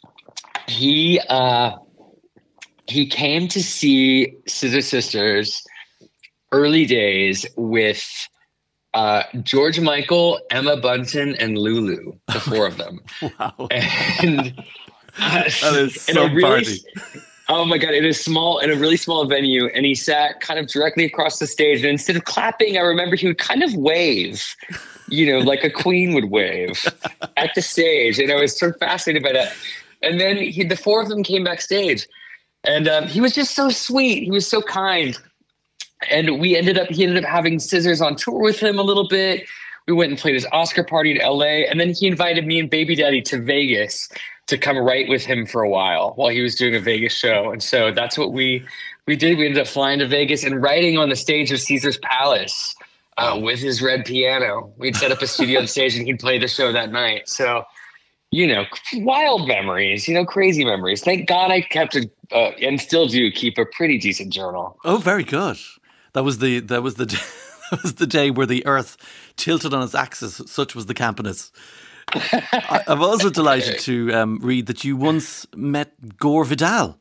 He uh, he came to see Scissor Sisters early days with Uh, George Michael, Emma Bunton, and Lulu, the four of them. Wow. And uh, that is so in a really, party. Oh my God, in a small, in a really small venue. And he sat kind of directly across the stage. And instead of clapping, I remember he would kind of wave, you know, like a queen would wave at the stage. And I was so fascinated by that. And then he, the four of them came backstage. And um, he was just so sweet. He was so kind. And we ended up, he ended up having Scissors on tour with him a little bit. We went and played his Oscar party in L A. And then he invited me and Baby Daddy to Vegas to come write with him for a while while he was doing a Vegas show. And so that's what we we did. We ended up flying to Vegas and writing on the stage of Caesar's Palace uh, with his red piano. We'd set up a studio on stage and he'd play the show that night. So, you know, wild memories, you know, crazy memories. Thank God I kept a, uh, and still do keep a pretty decent journal. Oh, very good. That was the, that was the, that was the day where the earth tilted on its axis. Such was the campiness. I'm also delighted to um, read that you once met Gore Vidal.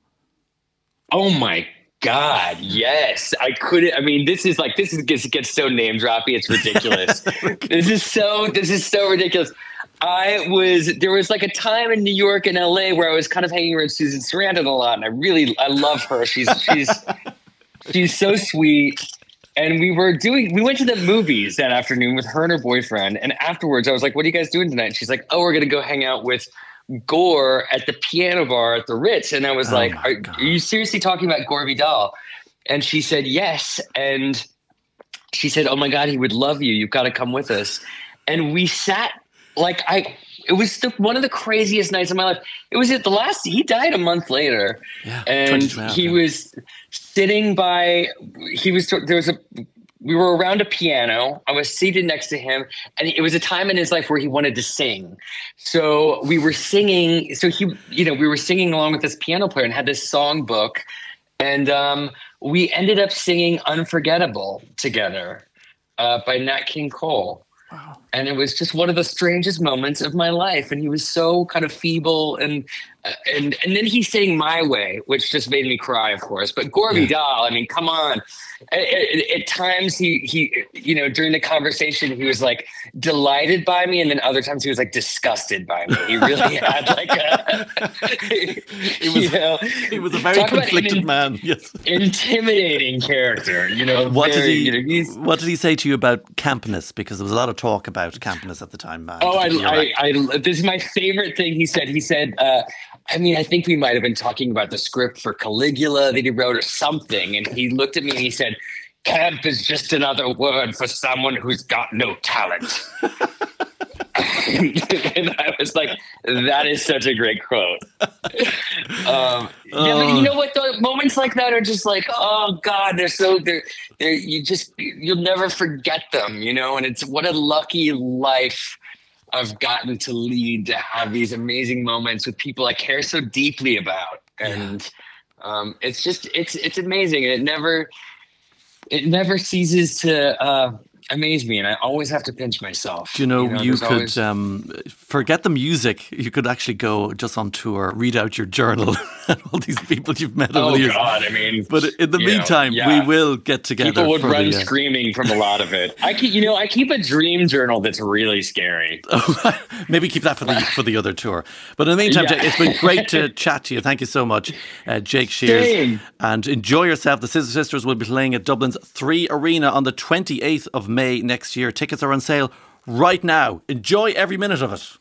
Oh my God, yes. I couldn't, I mean, this is like, this is gets, gets so name droppy, it's ridiculous. This is so, this is so ridiculous. I was, there was like a time in New York and L A where I was kind of hanging around Susan Sarandon a lot, and I really, I love her. She's, she's, she's so sweet. And we were doing, we went to the movies that afternoon with her and her boyfriend. And afterwards I was like, what are you guys doing tonight? And she's like, oh, we're going to go hang out with Gore at the piano bar at the Ritz. And I was oh like, are, are you seriously talking about Gore Vidal? And she said, yes. And she said, oh my God, he would love you. You've got to come with us. And we sat like, I, it was the, one of the craziest nights of my life. It was at the last, he died a month later. Yeah, and he was sitting by, he was, there was a, we were around a piano. I was seated next to him, and it was a time in his life where he wanted to sing. So we were singing. So he, you know, we were singing along with this piano player and had this song book. And um, we ended up singing Unforgettable together uh, by Nat King Cole. Wow. And it was just one of the strangest moments of my life. And he was so kind of feeble. And uh, and and then he sang My Way, which just made me cry, of course. But Gore yeah. Vidal, I mean, come on. At, at, at times he, he, you know, during the conversation, he was like delighted by me. And then other times he was like disgusted by me. He really had like a, he was, you know, he was a very conflicted in, man. Yes. Intimidating character, you know. What very, did he, you know, what did he say to you about campness? Because there was a lot of talk about campness at the time. Man. Oh, I, I, I, this is my favorite thing he said. He said, uh, I mean, I think we might have been talking about the script for Caligula that he wrote or something. And he looked at me and he said, camp is just another word for someone who's got no talent. And I was like, that is such a great quote. um, yeah, but you know what? The moments like that are just like, oh God, they're so, they're, they're, you just, you'll never forget them, you know? And it's what a lucky life I've gotten to lead, to have these amazing moments with people I care so deeply about. And um, it's just, it's, it's amazing. And it never, it never ceases to uh, amaze me. And I always have to pinch myself. Do you know, you, know, you could always... um, forget the music. You could actually go just on tour, read out your journal and all these people you've met over oh the years. God, I mean, but in the meantime, know, yeah. we will get together. People would run the, uh... screaming from a lot of it. I keep, you know, I keep a dream journal that's really scary. Oh, maybe keep that for the for the other tour. But in the meantime, yeah. Jake, it's been great to chat to you. Thank you so much, uh, Jake Shears. Same. And enjoy yourself. The Scissor Sisters will be playing at Dublin's Three Arena on the twenty-eighth of May next year. Tickets are on sale right now. Enjoy every minute of it.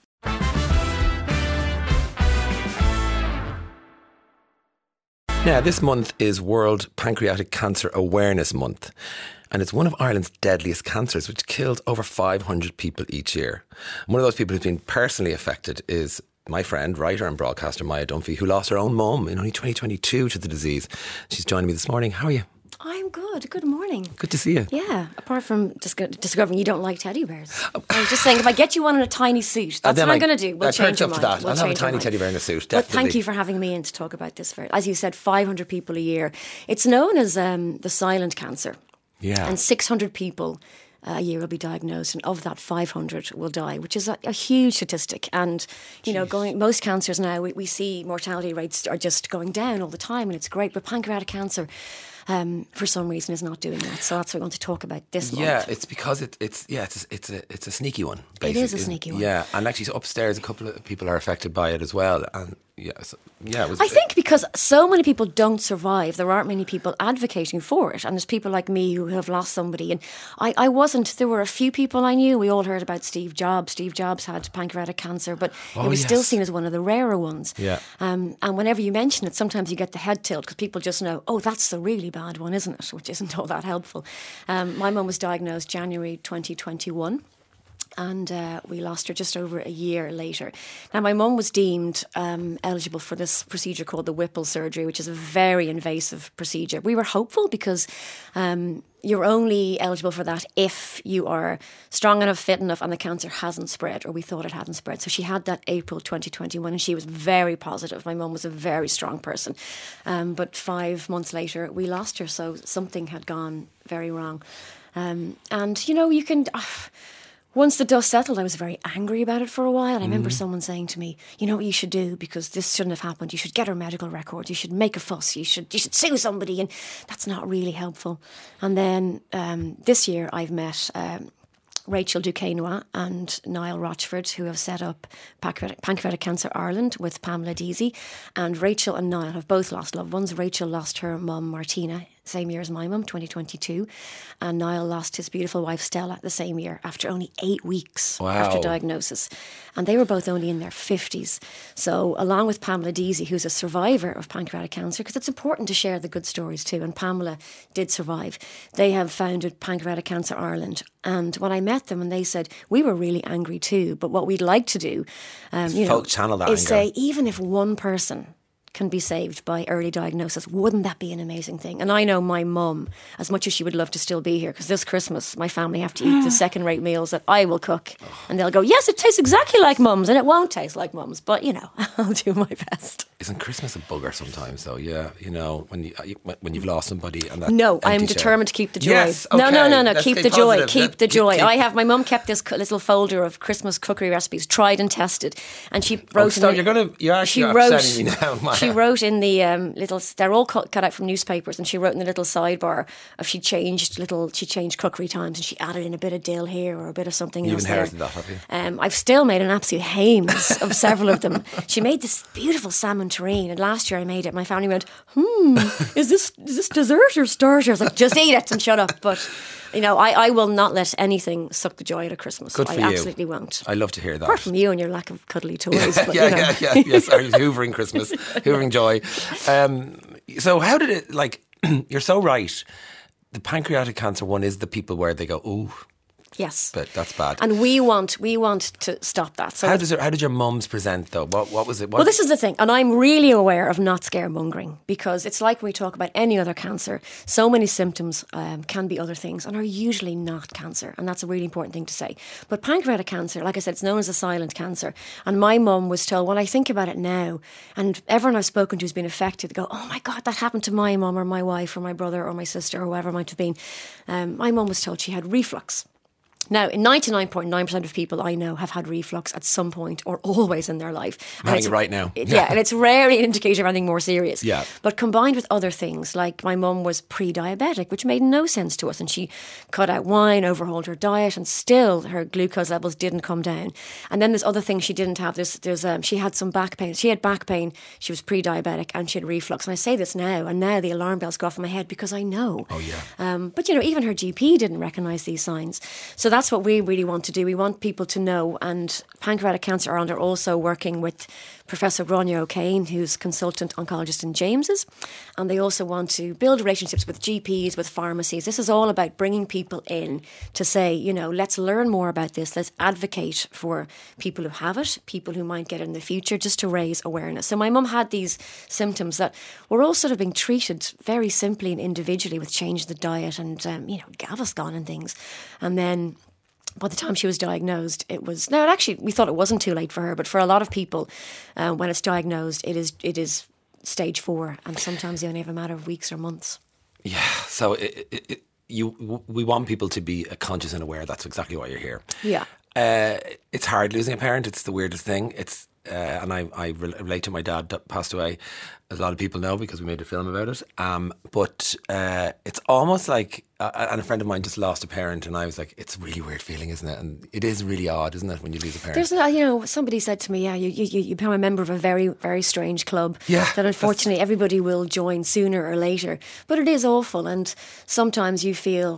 Now, this month is World Pancreatic Cancer Awareness Month, and it's one of Ireland's deadliest cancers, which kills over five hundred people each year. One of those people who's been personally affected is my friend, writer and broadcaster Maya Dunphy, who lost her own mum in only twenty twenty-two to the disease. She's joining me this morning. How are you? I'm good. Good morning. Good to see you. Yeah, apart from dis- discovering you don't like teddy bears. I was just saying, if I get you one in a tiny suit, that's what I, I'm going to do. We'll I change your up mind. To that. We'll I'll have a tiny teddy bear in a suit, definitely. But thank you for having me in to talk about this. For, as you said, five hundred people a year. It's known as um, the silent cancer. Yeah. And six hundred people a year will be diagnosed, and of that, five hundred will die, which is a, a huge statistic. And, you Jeez. know, going most cancers now, we, we see mortality rates are just going down all the time, and it's great. But pancreatic cancer, Um, for some reason, is not doing that. So that's what we're going to talk about this month. Yeah, it's because it, it's yeah, it's a, it's a it's a sneaky one. Basically. It is a sneaky one. Yeah, and actually upstairs, a couple of people are affected by it as well. And yeah, so, yeah. It was, I think because so many people don't survive, there aren't many people advocating for it. And there's people like me who have lost somebody. And I, I wasn't. There were a few people I knew. We all heard about Steve Jobs. Steve Jobs had pancreatic cancer, but oh, it was yes. still seen as one of the rarer ones. Yeah. Um, and whenever you mention it, sometimes you get the head tilt because people just know, oh, that's the really bad one, isn't it? Which isn't all that helpful. Um, my mum was diagnosed January twenty twenty-one. And uh, we lost her just over a year later. Now, my mum was deemed um, eligible for this procedure called the Whipple surgery, which is a very invasive procedure. We were hopeful because um, you're only eligible for that if you are strong enough, fit enough, and the cancer hasn't spread, or we thought it hadn't spread. So she had that April twenty twenty-one, and she was very positive. My mum was a very strong person. Um, but five months later, we lost her, so something had gone very wrong. Um, and, you know, you can... Uh, Once the dust settled, I was very angry about it for a while. And I remember mm. someone saying to me, you know what you should do, because this shouldn't have happened. You should get her medical records. You should make a fuss. You should you should sue somebody. And that's not really helpful. And then um, this year I've met um, Rachel Duquesnoy and Niall Rochford, who have set up Pancreatic, Pancreatic Cancer Ireland with Pamela Deasy. And Rachel and Niall have both lost loved ones. Rachel lost her mum, Martina, same year as my mum, twenty twenty-two. And Niall lost his beautiful wife, Stella, the same year, after only eight weeks wow. after diagnosis. And they were both only in their fifties. So along with Pamela Deasy, who's a survivor of pancreatic cancer, because it's important to share the good stories too, and Pamela did survive, they have founded Pancreatic Cancer Ireland. And when I met them, and they said, we were really angry too, but what we'd like to do um, you know, channel that is anger. say, even if one person can be saved by early diagnosis, wouldn't that be an amazing thing? And I know my mum, as much as she would love to still be here, because this Christmas my family have to eat the second-rate meals that I will cook, and they'll go, yes, it tastes exactly like mum's, and it won't taste like mum's, but you know, I'll do my best. Isn't Christmas a bugger sometimes though? Yeah, you know, when you when you've lost somebody and that. No, I'm chair. determined to keep the joy. Yes, okay. No, no, no, no. Let's keep stay the joy. positive. Keep Let, the joy. keep, I have my mum kept this little folder of Christmas cookery recipes, tried and tested, and she wrote. Oh, stop! in You're gonna. You're actually she wrote, upsetting me now. Maya. She wrote in the um, little. They're all cut, cut out from newspapers, and she wrote in the little sidebar of she changed little. She changed cookery times, and she added in a bit of dill here or a bit of something You've else. inherited there. that, have you? Um, I've still made an absolute hames of several of them. She made this beautiful salmon terrine, and last year I made it. My family went, "Hmm, is this is this dessert or starter?" I was like, "Just eat it and shut up." But you know, I, I will not let anything suck the joy out of Christmas. Good for I you. absolutely won't. I love to hear that. Apart from you and your lack of cuddly toys. yeah, but, yeah, you know. yeah, yeah, yes. Sorry, hoovering Christmas, hoovering joy. Um, so how did it? Like, you're so right. The pancreatic cancer one is the people where they go, ooh. Yes, but that's bad. And we want we want to stop that. So how does it, how did your mums present though? What what was it? What well, this is the thing, and I'm really aware of not scaremongering, because it's like when we talk about any other cancer. So many symptoms um, can be other things and are usually not cancer, and that's a really important thing to say. But pancreatic cancer, like I said, it's known as a silent cancer. And my mum was told, when I think about it now, and everyone I've spoken to who's been affected, they go, "Oh my God, that happened to my mum or my wife or my brother or my sister or whoever it might have been." Um, my mum was told she had reflux. Now, ninety-nine point nine percent of people I know have had reflux at some point or always in their life. I'm having it right now. It, yeah, and it's rarely an indicator of anything more serious. Yeah. But combined with other things, like my mum was pre-diabetic, which made no sense to us, and she cut out wine, overhauled her diet, and still her glucose levels didn't come down. And then there's other things she didn't have. There's, there's um, she had some back pain. She had back pain, she was pre-diabetic, and she had reflux. And I say this now, and now the alarm bells go off in my head because I know. Oh, yeah. Um, but, you know, even her G P didn't recognise these signs. So that's what we really want to do. We want people to know, and Pancreatic Cancer Ireland are also working with Professor Gráinne O'Kane, who's consultant oncologist in James's, and they also want to build relationships with G Ps, with pharmacies. This is all about bringing people in to say, you know, let's learn more about this, let's advocate for people who have it, people who might get it in the future, just to raise awareness. So my mum had these symptoms that were all sort of being treated very simply and individually with change the diet and, um, you know, Gaviscon and things. And then by the time she was diagnosed, it was... No, actually, we thought it wasn't too late for her, but for a lot of people, uh, when it's diagnosed, it is it is stage four, and sometimes they only have a matter of weeks or months. Yeah, so it, it, it, you we want people to be conscious and aware. That's exactly why you're here. Yeah. Uh, it's hard losing a parent. It's the weirdest thing. It's uh, and I, I relate to my dad that passed away. A lot of people know because we made a film about it. Um, but uh, it's almost like, uh, and a friend of mine just lost a parent, and I was like, it's a really weird feeling, isn't it? And it is really odd, isn't it, when you lose a parent? There's, a, you know, somebody said to me, yeah, you, you, you become a member of a very, very strange club. Yeah, that unfortunately everybody will join sooner or later. But it is awful, and sometimes you feel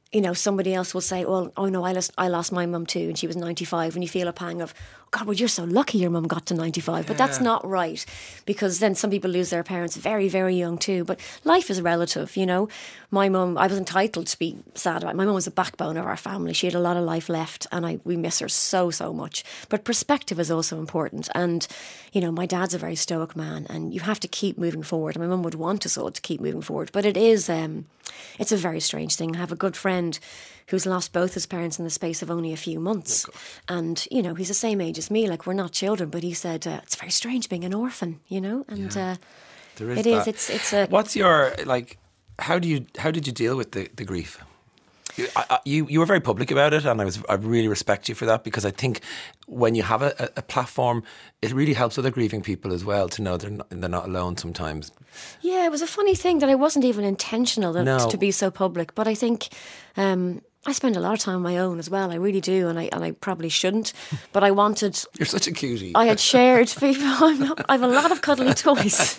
you know, somebody else will say, well, oh no, I lost, I lost my mum too, and she was ninety-five, and you feel a pang of, God, well, you're so lucky your mum got to ninety-five. But yeah. that's not right, because then some people lose their parents very, very young too. But life is relative, you know. My mum, I was entitled to be sad about it. My mum was the backbone of our family. She had a lot of life left, and I we miss her so, so much. But perspective is also important. And, you know, my dad's a very stoic man, and you have to keep moving forward. And my mum would want us all to keep moving forward. But it is, um, it's a very strange thing. I have a good friend who's lost both his parents in the space of only a few months. Oh, and, you know, he's the same age as me, like we're not children, but he said, uh, it's very strange being an orphan, you know? And yeah. uh, there is it that. is, it's, it's a... What's your, like, how do you, how did you deal with the, the grief? You, I, you you were very public about it, and I was I really respect you for that, because I think when you have a, a platform, it really helps other grieving people as well to know they're not, they're not alone sometimes. Yeah, it was a funny thing that I wasn't even intentional no. to be so public, but I think... Um, I spend a lot of time on my own as well. I really do, and I and I probably shouldn't. But I wanted. You're such a cutie. I had shared people. I'm not, I have a lot of cuddly toys.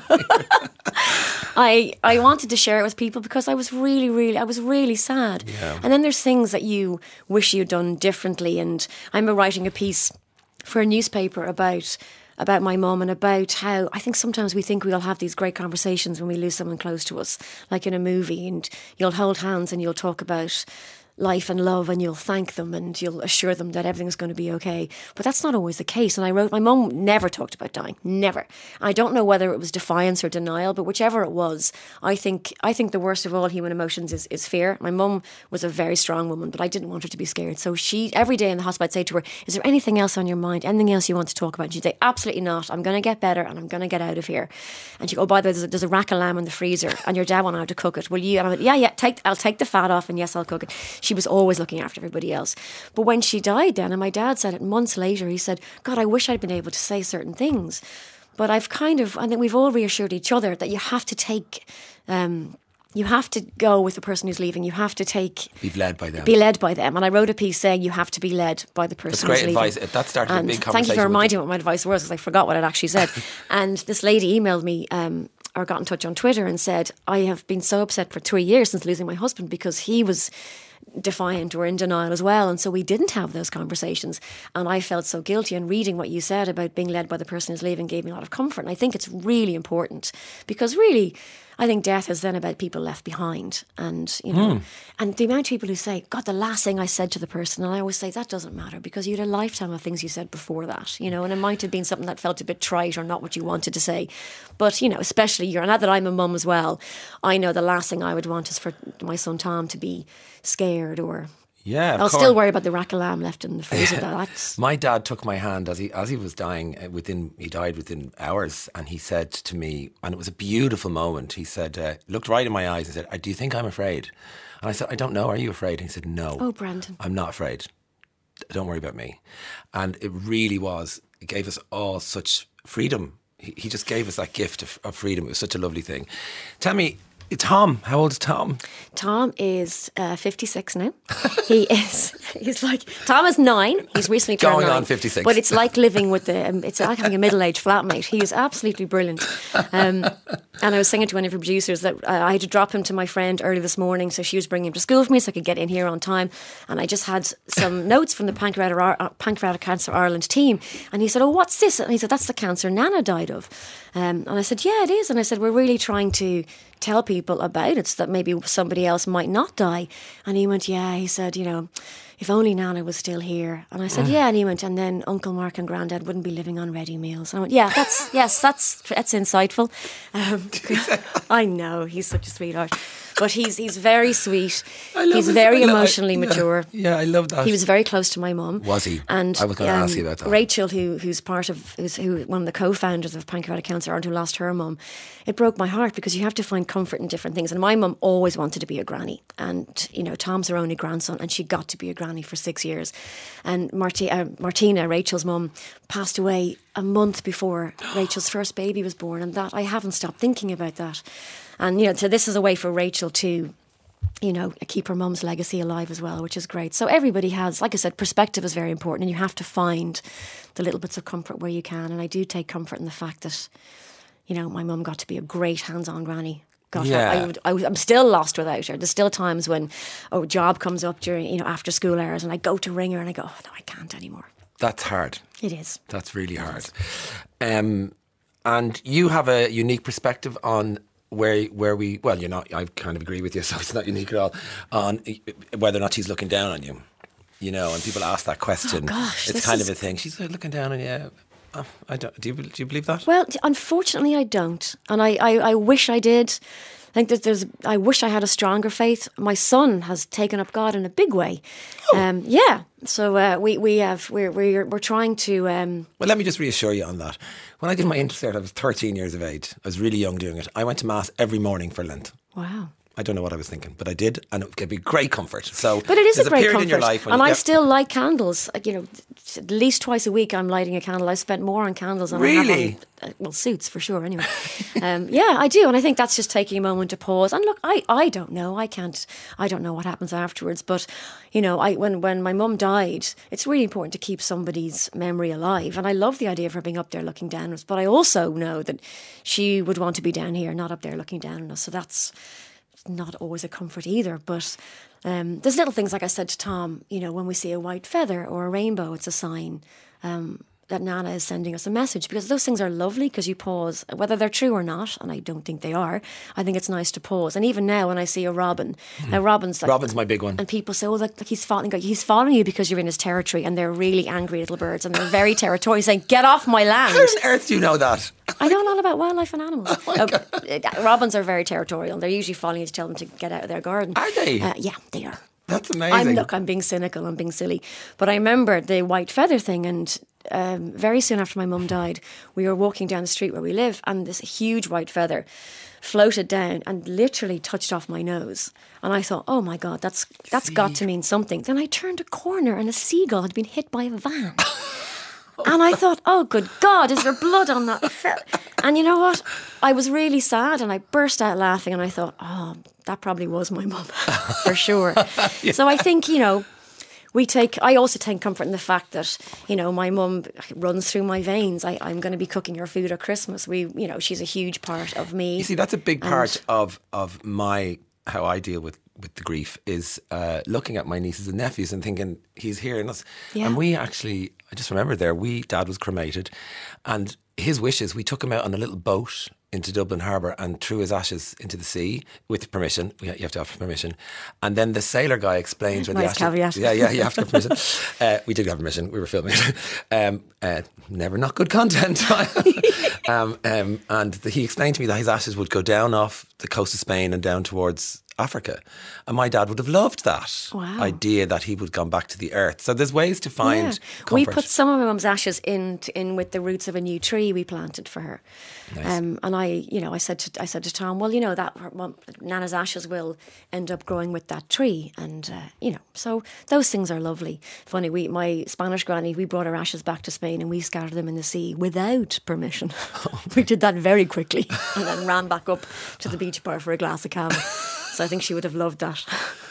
I I wanted to share it with people because I was really, really, I was really sad. Yeah. And then there's things that you wish you'd done differently. And I'm writing a piece for a newspaper about. about my mum and about how I think sometimes we think we'll have these great conversations when we lose someone close to us, like in a movie, and you'll hold hands and you'll talk about life and love, and you'll thank them and you'll assure them that everything's going to be okay. But that's not always the case. And I wrote, my mum never talked about dying, never. I don't know whether it was defiance or denial, but whichever it was, I think I think the worst of all human emotions is, is fear. My mum was a very strong woman, but I didn't want her to be scared. So she, every day in the hospital, I'd say to her, is there anything else on your mind? Anything else you want to talk about? And she'd say, absolutely not. I'm going to get better and I'm going to get out of here. And she'd go, oh, by the way, there's a, there's a rack of lamb in the freezer and your dad went out to cook it. Will you? And I went, yeah, yeah, take, I'll take the fat off and yes, I'll cook it. She was always looking after everybody else. But when she died then, and my dad said it months later, he said, God, I wish I'd been able to say certain things. But I've kind of, I think we've all reassured each other that you have to take, um, you have to go with the person who's leaving. You have to take... Be led by them. Be led by them. And I wrote a piece saying you have to be led by the person who's leaving. That's great advice. That started and a big conversation. Thank you for reminding me what my advice was, because I forgot what it actually said. And this lady emailed me um, or got in touch on Twitter and said, I have been so upset for three years since losing my husband because he was defiant or in denial as well, and so we didn't have those conversations, and I felt so guilty. And reading what you said about being led by the person who's leaving gave me a lot of comfort, and I think it's really important, because really I think death is then about people left behind. And you know mm. and the amount of people who say, God, the last thing I said to the person, and I always say that doesn't matter, because you had a lifetime of things you said before that, you know, and it might have been something that felt a bit trite or not what you wanted to say. But you know, especially you're, now that I'm a mum as well, I know the last thing I would want is for my son Tom to be scared, or yeah, I'll course. still worry about the rack of lamb left in the freezer. That's... My dad took my hand as he as he was dying. Within he died within hours, and he said to me, and it was a beautiful moment. He said, uh, looked right in my eyes and said, "Do you think I'm afraid?" And I said, "I don't know. Are you afraid?" And he said, "No." Oh, Brandon, I'm not afraid. Don't worry about me. And it really was. It gave us all such freedom. He, he just gave us that gift of, of freedom. It was such a lovely thing. Tell me. Tom, how old is Tom? Tom is uh, fifty-six now. He is. He's like Tom is nine. He's recently turned going nine, on fifty-six. But it's like living with the. Um, it's like having a middle-aged flatmate. He is absolutely brilliant. Um, and I was saying to one of your producers that uh, I had to drop him to my friend early this morning, so she was bringing him to school for me, so I could get in here on time. And I just had some notes from the Pancreatic, uh, Pancreatic Cancer Ireland team, and he said, "Oh, what's this?" And he said, "That's the cancer Nana died of." Um, and I said, "Yeah, it is." And I said, "We're really trying to tell people about it so that maybe somebody else might not die." And he went, "Yeah," he said, "you know, if only Nana was still here." And I said, "Yeah." And he went, "And then Uncle Mark and Grandad wouldn't be living on ready meals." And I went, "Yeah, that's yes, that's that's insightful." Um, I know, he's such a sweetheart. But he's he's very sweet. He's his, very emotionally yeah, mature. Yeah, I love that. He was very close to my mum. Was he? And I was going to um, ask you about that. Rachel, who who's part of who's who one of the co-founders of Pancreatic Cancer Ireland, who lost her mum, it broke my heart, because you have to find comfort in different things. And my mum always wanted to be a granny, and you know, Tom's her only grandson, and she got to be a granny for six years. And Marti- uh, Martina, Rachel's mum, passed away a month before Rachel's first baby was born, and that I haven't stopped thinking about that. And you know, so this is a way for Rachel to, you know, keep her mum's legacy alive as well, which is great. So everybody has, like I said, perspective is very important, and you have to find the little bits of comfort where you can. And I do take comfort in the fact that, you know, my mum got to be a great hands-on granny, God, Yeah. I, I would, I was, I'm still lost without her. There's still times when oh, a job comes up during, you know, after school hours, and I go to ring her and I go, oh, no, I can't anymore. That's hard. It is. That's really hard. Um, and you have a unique perspective on where where we, well, you're not, I kind of agree with you, so it's not unique at all, on whether or not she's looking down on you. You know, and people ask that question. Oh, gosh, it's kind is... of a thing. She's looking down on you. Oh, I don't. Do you, do you believe that? Well, unfortunately, I don't, and I, I, I wish I did. I think that there's. I wish I had a stronger faith. My son has taken up God in a big way. Oh. Um, yeah. So uh, we we have we're we're we're trying to. Um, well, let me just reassure you on that. When I did my intercert, I was thirteen years of age. I was really young doing it. I went to mass every morning for Lent. Wow. I don't know what I was thinking, but I did, and it gave me great comfort. So, but it is there's a great a period comfort. in your life when and you I get... still light candles. You know, at least twice a week I'm lighting a candle. I spent more on candles than really? I have on, uh, well, suits for sure. Anyway, um, yeah, I do, and I think that's just taking a moment to pause. And look, I, I don't know. I can't. I don't know what happens afterwards. But you know, I when when my mum died, it's really important to keep somebody's memory alive. And I love the idea of her being up there looking down on us. But I also know that she would want to be down here, not up there looking down on us. So that's not always a comfort either, but um, there's little things like I said to Tom, you know, when we see a white feather or a rainbow, it's a sign um, that Nana is sending us a message, because those things are lovely because you pause, whether they're true or not, and I don't think they are. I think it's nice to pause. And even now when I see a robin, mm. now robin's like, Robin's my big one, and people say, oh, look, look he's following he's following you because you're in his territory, and they're really angry little birds, and they're very territorial, saying, get off my land. How on earth do you know that? I know a lot about wildlife and animals. Oh my God. Uh, robins are very territorial. They're usually following you to tell them to get out of their garden. Are they? Uh, yeah, they are. That's amazing. I'm, look, I'm being cynical, I'm being silly. But I remember the white feather thing, and um, very soon after my mum died, we were walking down the street where we live, and this huge white feather floated down and literally touched off my nose. And I thought, oh my God, that's that's got to mean something. Then I turned a corner and a seagull had been hit by a van. And I thought, oh, good God, is there blood on that feather? And you know what? I was really sad, and I burst out laughing, and I thought, oh, that probably was my mum, for sure. Yeah. So I think, you know, we take, I also take comfort in the fact that, you know, my mum runs through my veins. I, I'm going to be cooking her food at Christmas. We, you know, she's a huge part of me. You see, that's a big part of, of my, how I deal with with the grief is uh, looking at my nieces and nephews and thinking, he's here and us. Yeah. And we actually, I just remember there, we, Dad was cremated, and his wishes, we took him out on a little boat into Dublin Harbour and threw his ashes into the sea with permission. You have to have permission. And then the sailor guy explains where nice the ashes... caveat. Yeah, yeah, you have to have permission. uh, we did have permission. We were filming. um, uh, never not good content. um, um, and the, he explained to me that his ashes would go down off the coast of Spain and down towards Africa. And my dad would have loved that wow. idea that he would gone back to the earth. So there's ways to find yeah. comfort. We put some of my mum's ashes in in with the roots of a new tree we planted for her. Nice. Um, and I, you know, I said to I said to Tom, well, you know, that her, well, Nana's ashes will end up growing with that tree, and uh, you know, so those things are lovely. Funny, we my Spanish granny, we brought her ashes back to Spain and we scattered them in the sea without permission. Oh, we did that very quickly, and then ran back up to the beach bar for a glass of cava. So I think she would have loved that.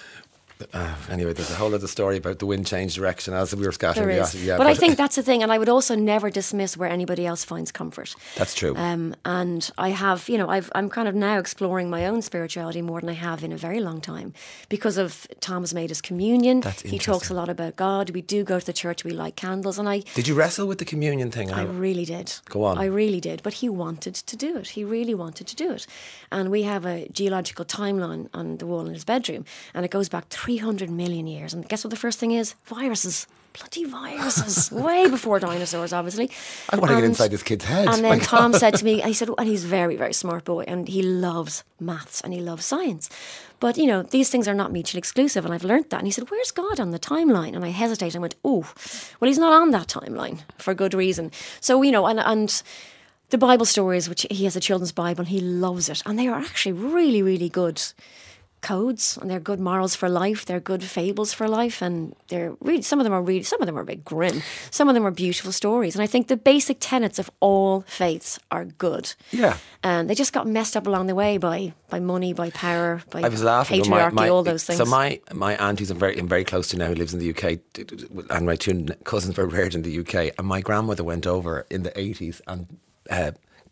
Uh, anyway, there's a whole other story about the wind change direction as we were scattering there the is. acid. Yeah, but, but I think that's the thing, and I would also never dismiss where anybody else finds comfort. That's true. Um, and I have, you know, I've, I'm kind of now exploring my own spirituality more than I have in a very long time because of Tom's made his communion. That's he talks a lot about God. We do go to the church. We light candles, and I. Did you wrestle with the communion thing? I really did. Go on. I really did. But he wanted to do it. He really wanted to do it. And we have a geological timeline on the wall in his bedroom, and it goes back three hundred million years. And guess what the first thing is? Viruses. Bloody viruses. Way before dinosaurs, obviously. I want to and, get inside this kid's head. And then Tom said to me, he said, and he's a very, very smart boy, and he loves maths and he loves science. But, you know, these things are not mutually exclusive, and I've learnt that. And he said, where's God on the timeline? And I hesitated and went, oh, well, he's not on that timeline for good reason. So, you know, and and the Bible stories, which he has a children's Bible, and he loves it. And they are actually really, really good codes, and they're good morals for life. They're good fables for life, and they're really, some of them are really, some of them are a bit grim. Some of them are beautiful stories, and I think the basic tenets of all faiths are good. Yeah, and they just got messed up along the way by by money, by power, by I was laughing, patriarchy, my, my, all those things. So my my aunt, who's I'm very I'm very close to now, who lives in the U K, and my two cousins were reared in the U K, and my grandmother went over in the eighties and. Uh,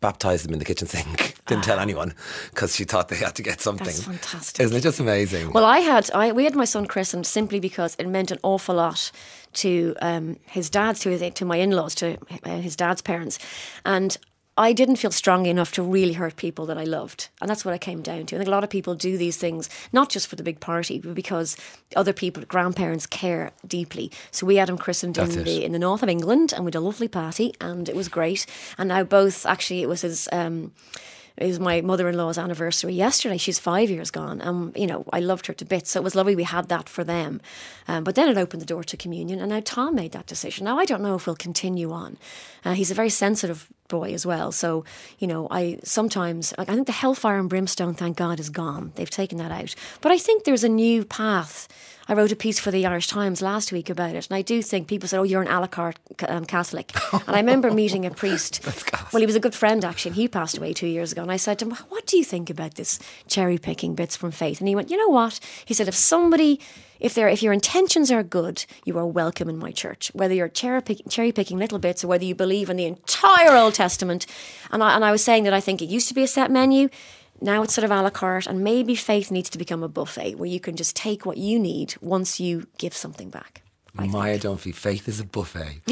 baptised them in the kitchen sink. Didn't tell anyone because she thought they had to get something. That's fantastic. Isn't it just amazing? Well, I had I we had my son christened simply because it meant an awful lot to um, his dad's, to his, to my in-laws, to uh, his dad's parents, and I didn't feel strongly enough to really hurt people that I loved. And that's what I came down to. I think a lot of people do these things, not just for the big party, but because other people, grandparents, care deeply. So we had him christened in the, in the north of England, and we had a lovely party, and it was great. And now both, actually, it was his... Um, It was my mother-in-law's anniversary yesterday. She's five years gone. And, you know, I loved her to bits. So it was lovely we had that for them. Um, but then it opened the door to communion. And now Tom made that decision. Now, I don't know if we'll continue on. Uh, he's a very sensitive boy as well. So, you know, I sometimes... I think the hellfire and brimstone, thank God, is gone. They've taken that out. But I think there's a new path. I wrote a piece for the Irish Times last week about it, and I do think people said, oh, you're an a la carte um, Catholic. And I remember meeting a priest. Well, he was a good friend, actually, and he passed away two years ago. And I said to him, what do you think about this cherry-picking bits from faith? And he went, you know what? He said, if somebody... If there, if your intentions are good, you are welcome in my church. Whether you're cherry-picking, cherry-picking little bits or whether you believe in the entire Old Testament. And I, and I was saying that I think it used to be a set menu. Now it's sort of a la carte, and maybe faith needs to become a buffet where you can just take what you need once you give something back. I Maya Dunphy, faith is a buffet.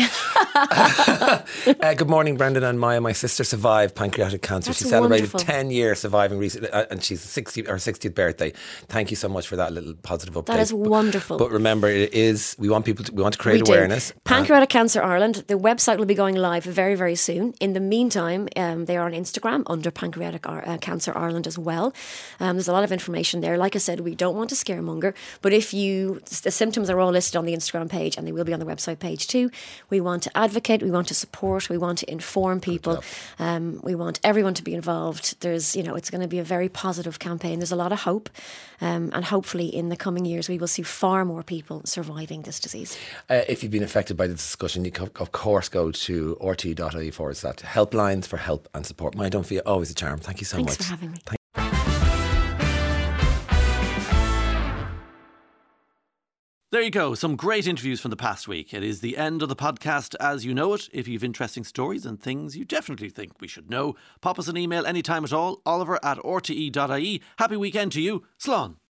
uh, good morning, Brendan and Maya. My sister survived pancreatic cancer. That's she celebrated wonderful. ten years surviving recently, uh, and she's sixty or sixtieth birthday. Thank you so much for that little positive update. That is wonderful. But, but remember, it is we want people to, we want to create we awareness. Do. Pancreatic Cancer Ireland. The website will be going live very, very soon. In the meantime, um, they are on Instagram under Pancreatic Ar- uh, Cancer Ireland as well. Um, there's a lot of information there. Like I said, we don't want to scaremonger, but if you the symptoms are all listed on the Instagram page, and they will be on the website page too. We want to advocate, we want to support, we want to inform people. Um, we want everyone to be involved. There's, you know, it's going to be a very positive campaign. There's a lot of hope, um, and hopefully in the coming years we will see far more people surviving this disease. Uh, if you've been affected by the discussion, you can of course go to rt.ie forward slash helplines for help and support. Maya Dunphy, always a charm. Thank you so Thanks much. for having me. Thank- There you go, some great interviews from the past week. It is the end of the podcast as you know it. If you've interesting stories and things you definitely think we should know, pop us an email anytime at all. Oliver at r t e dot i e. Happy weekend to you. Slán.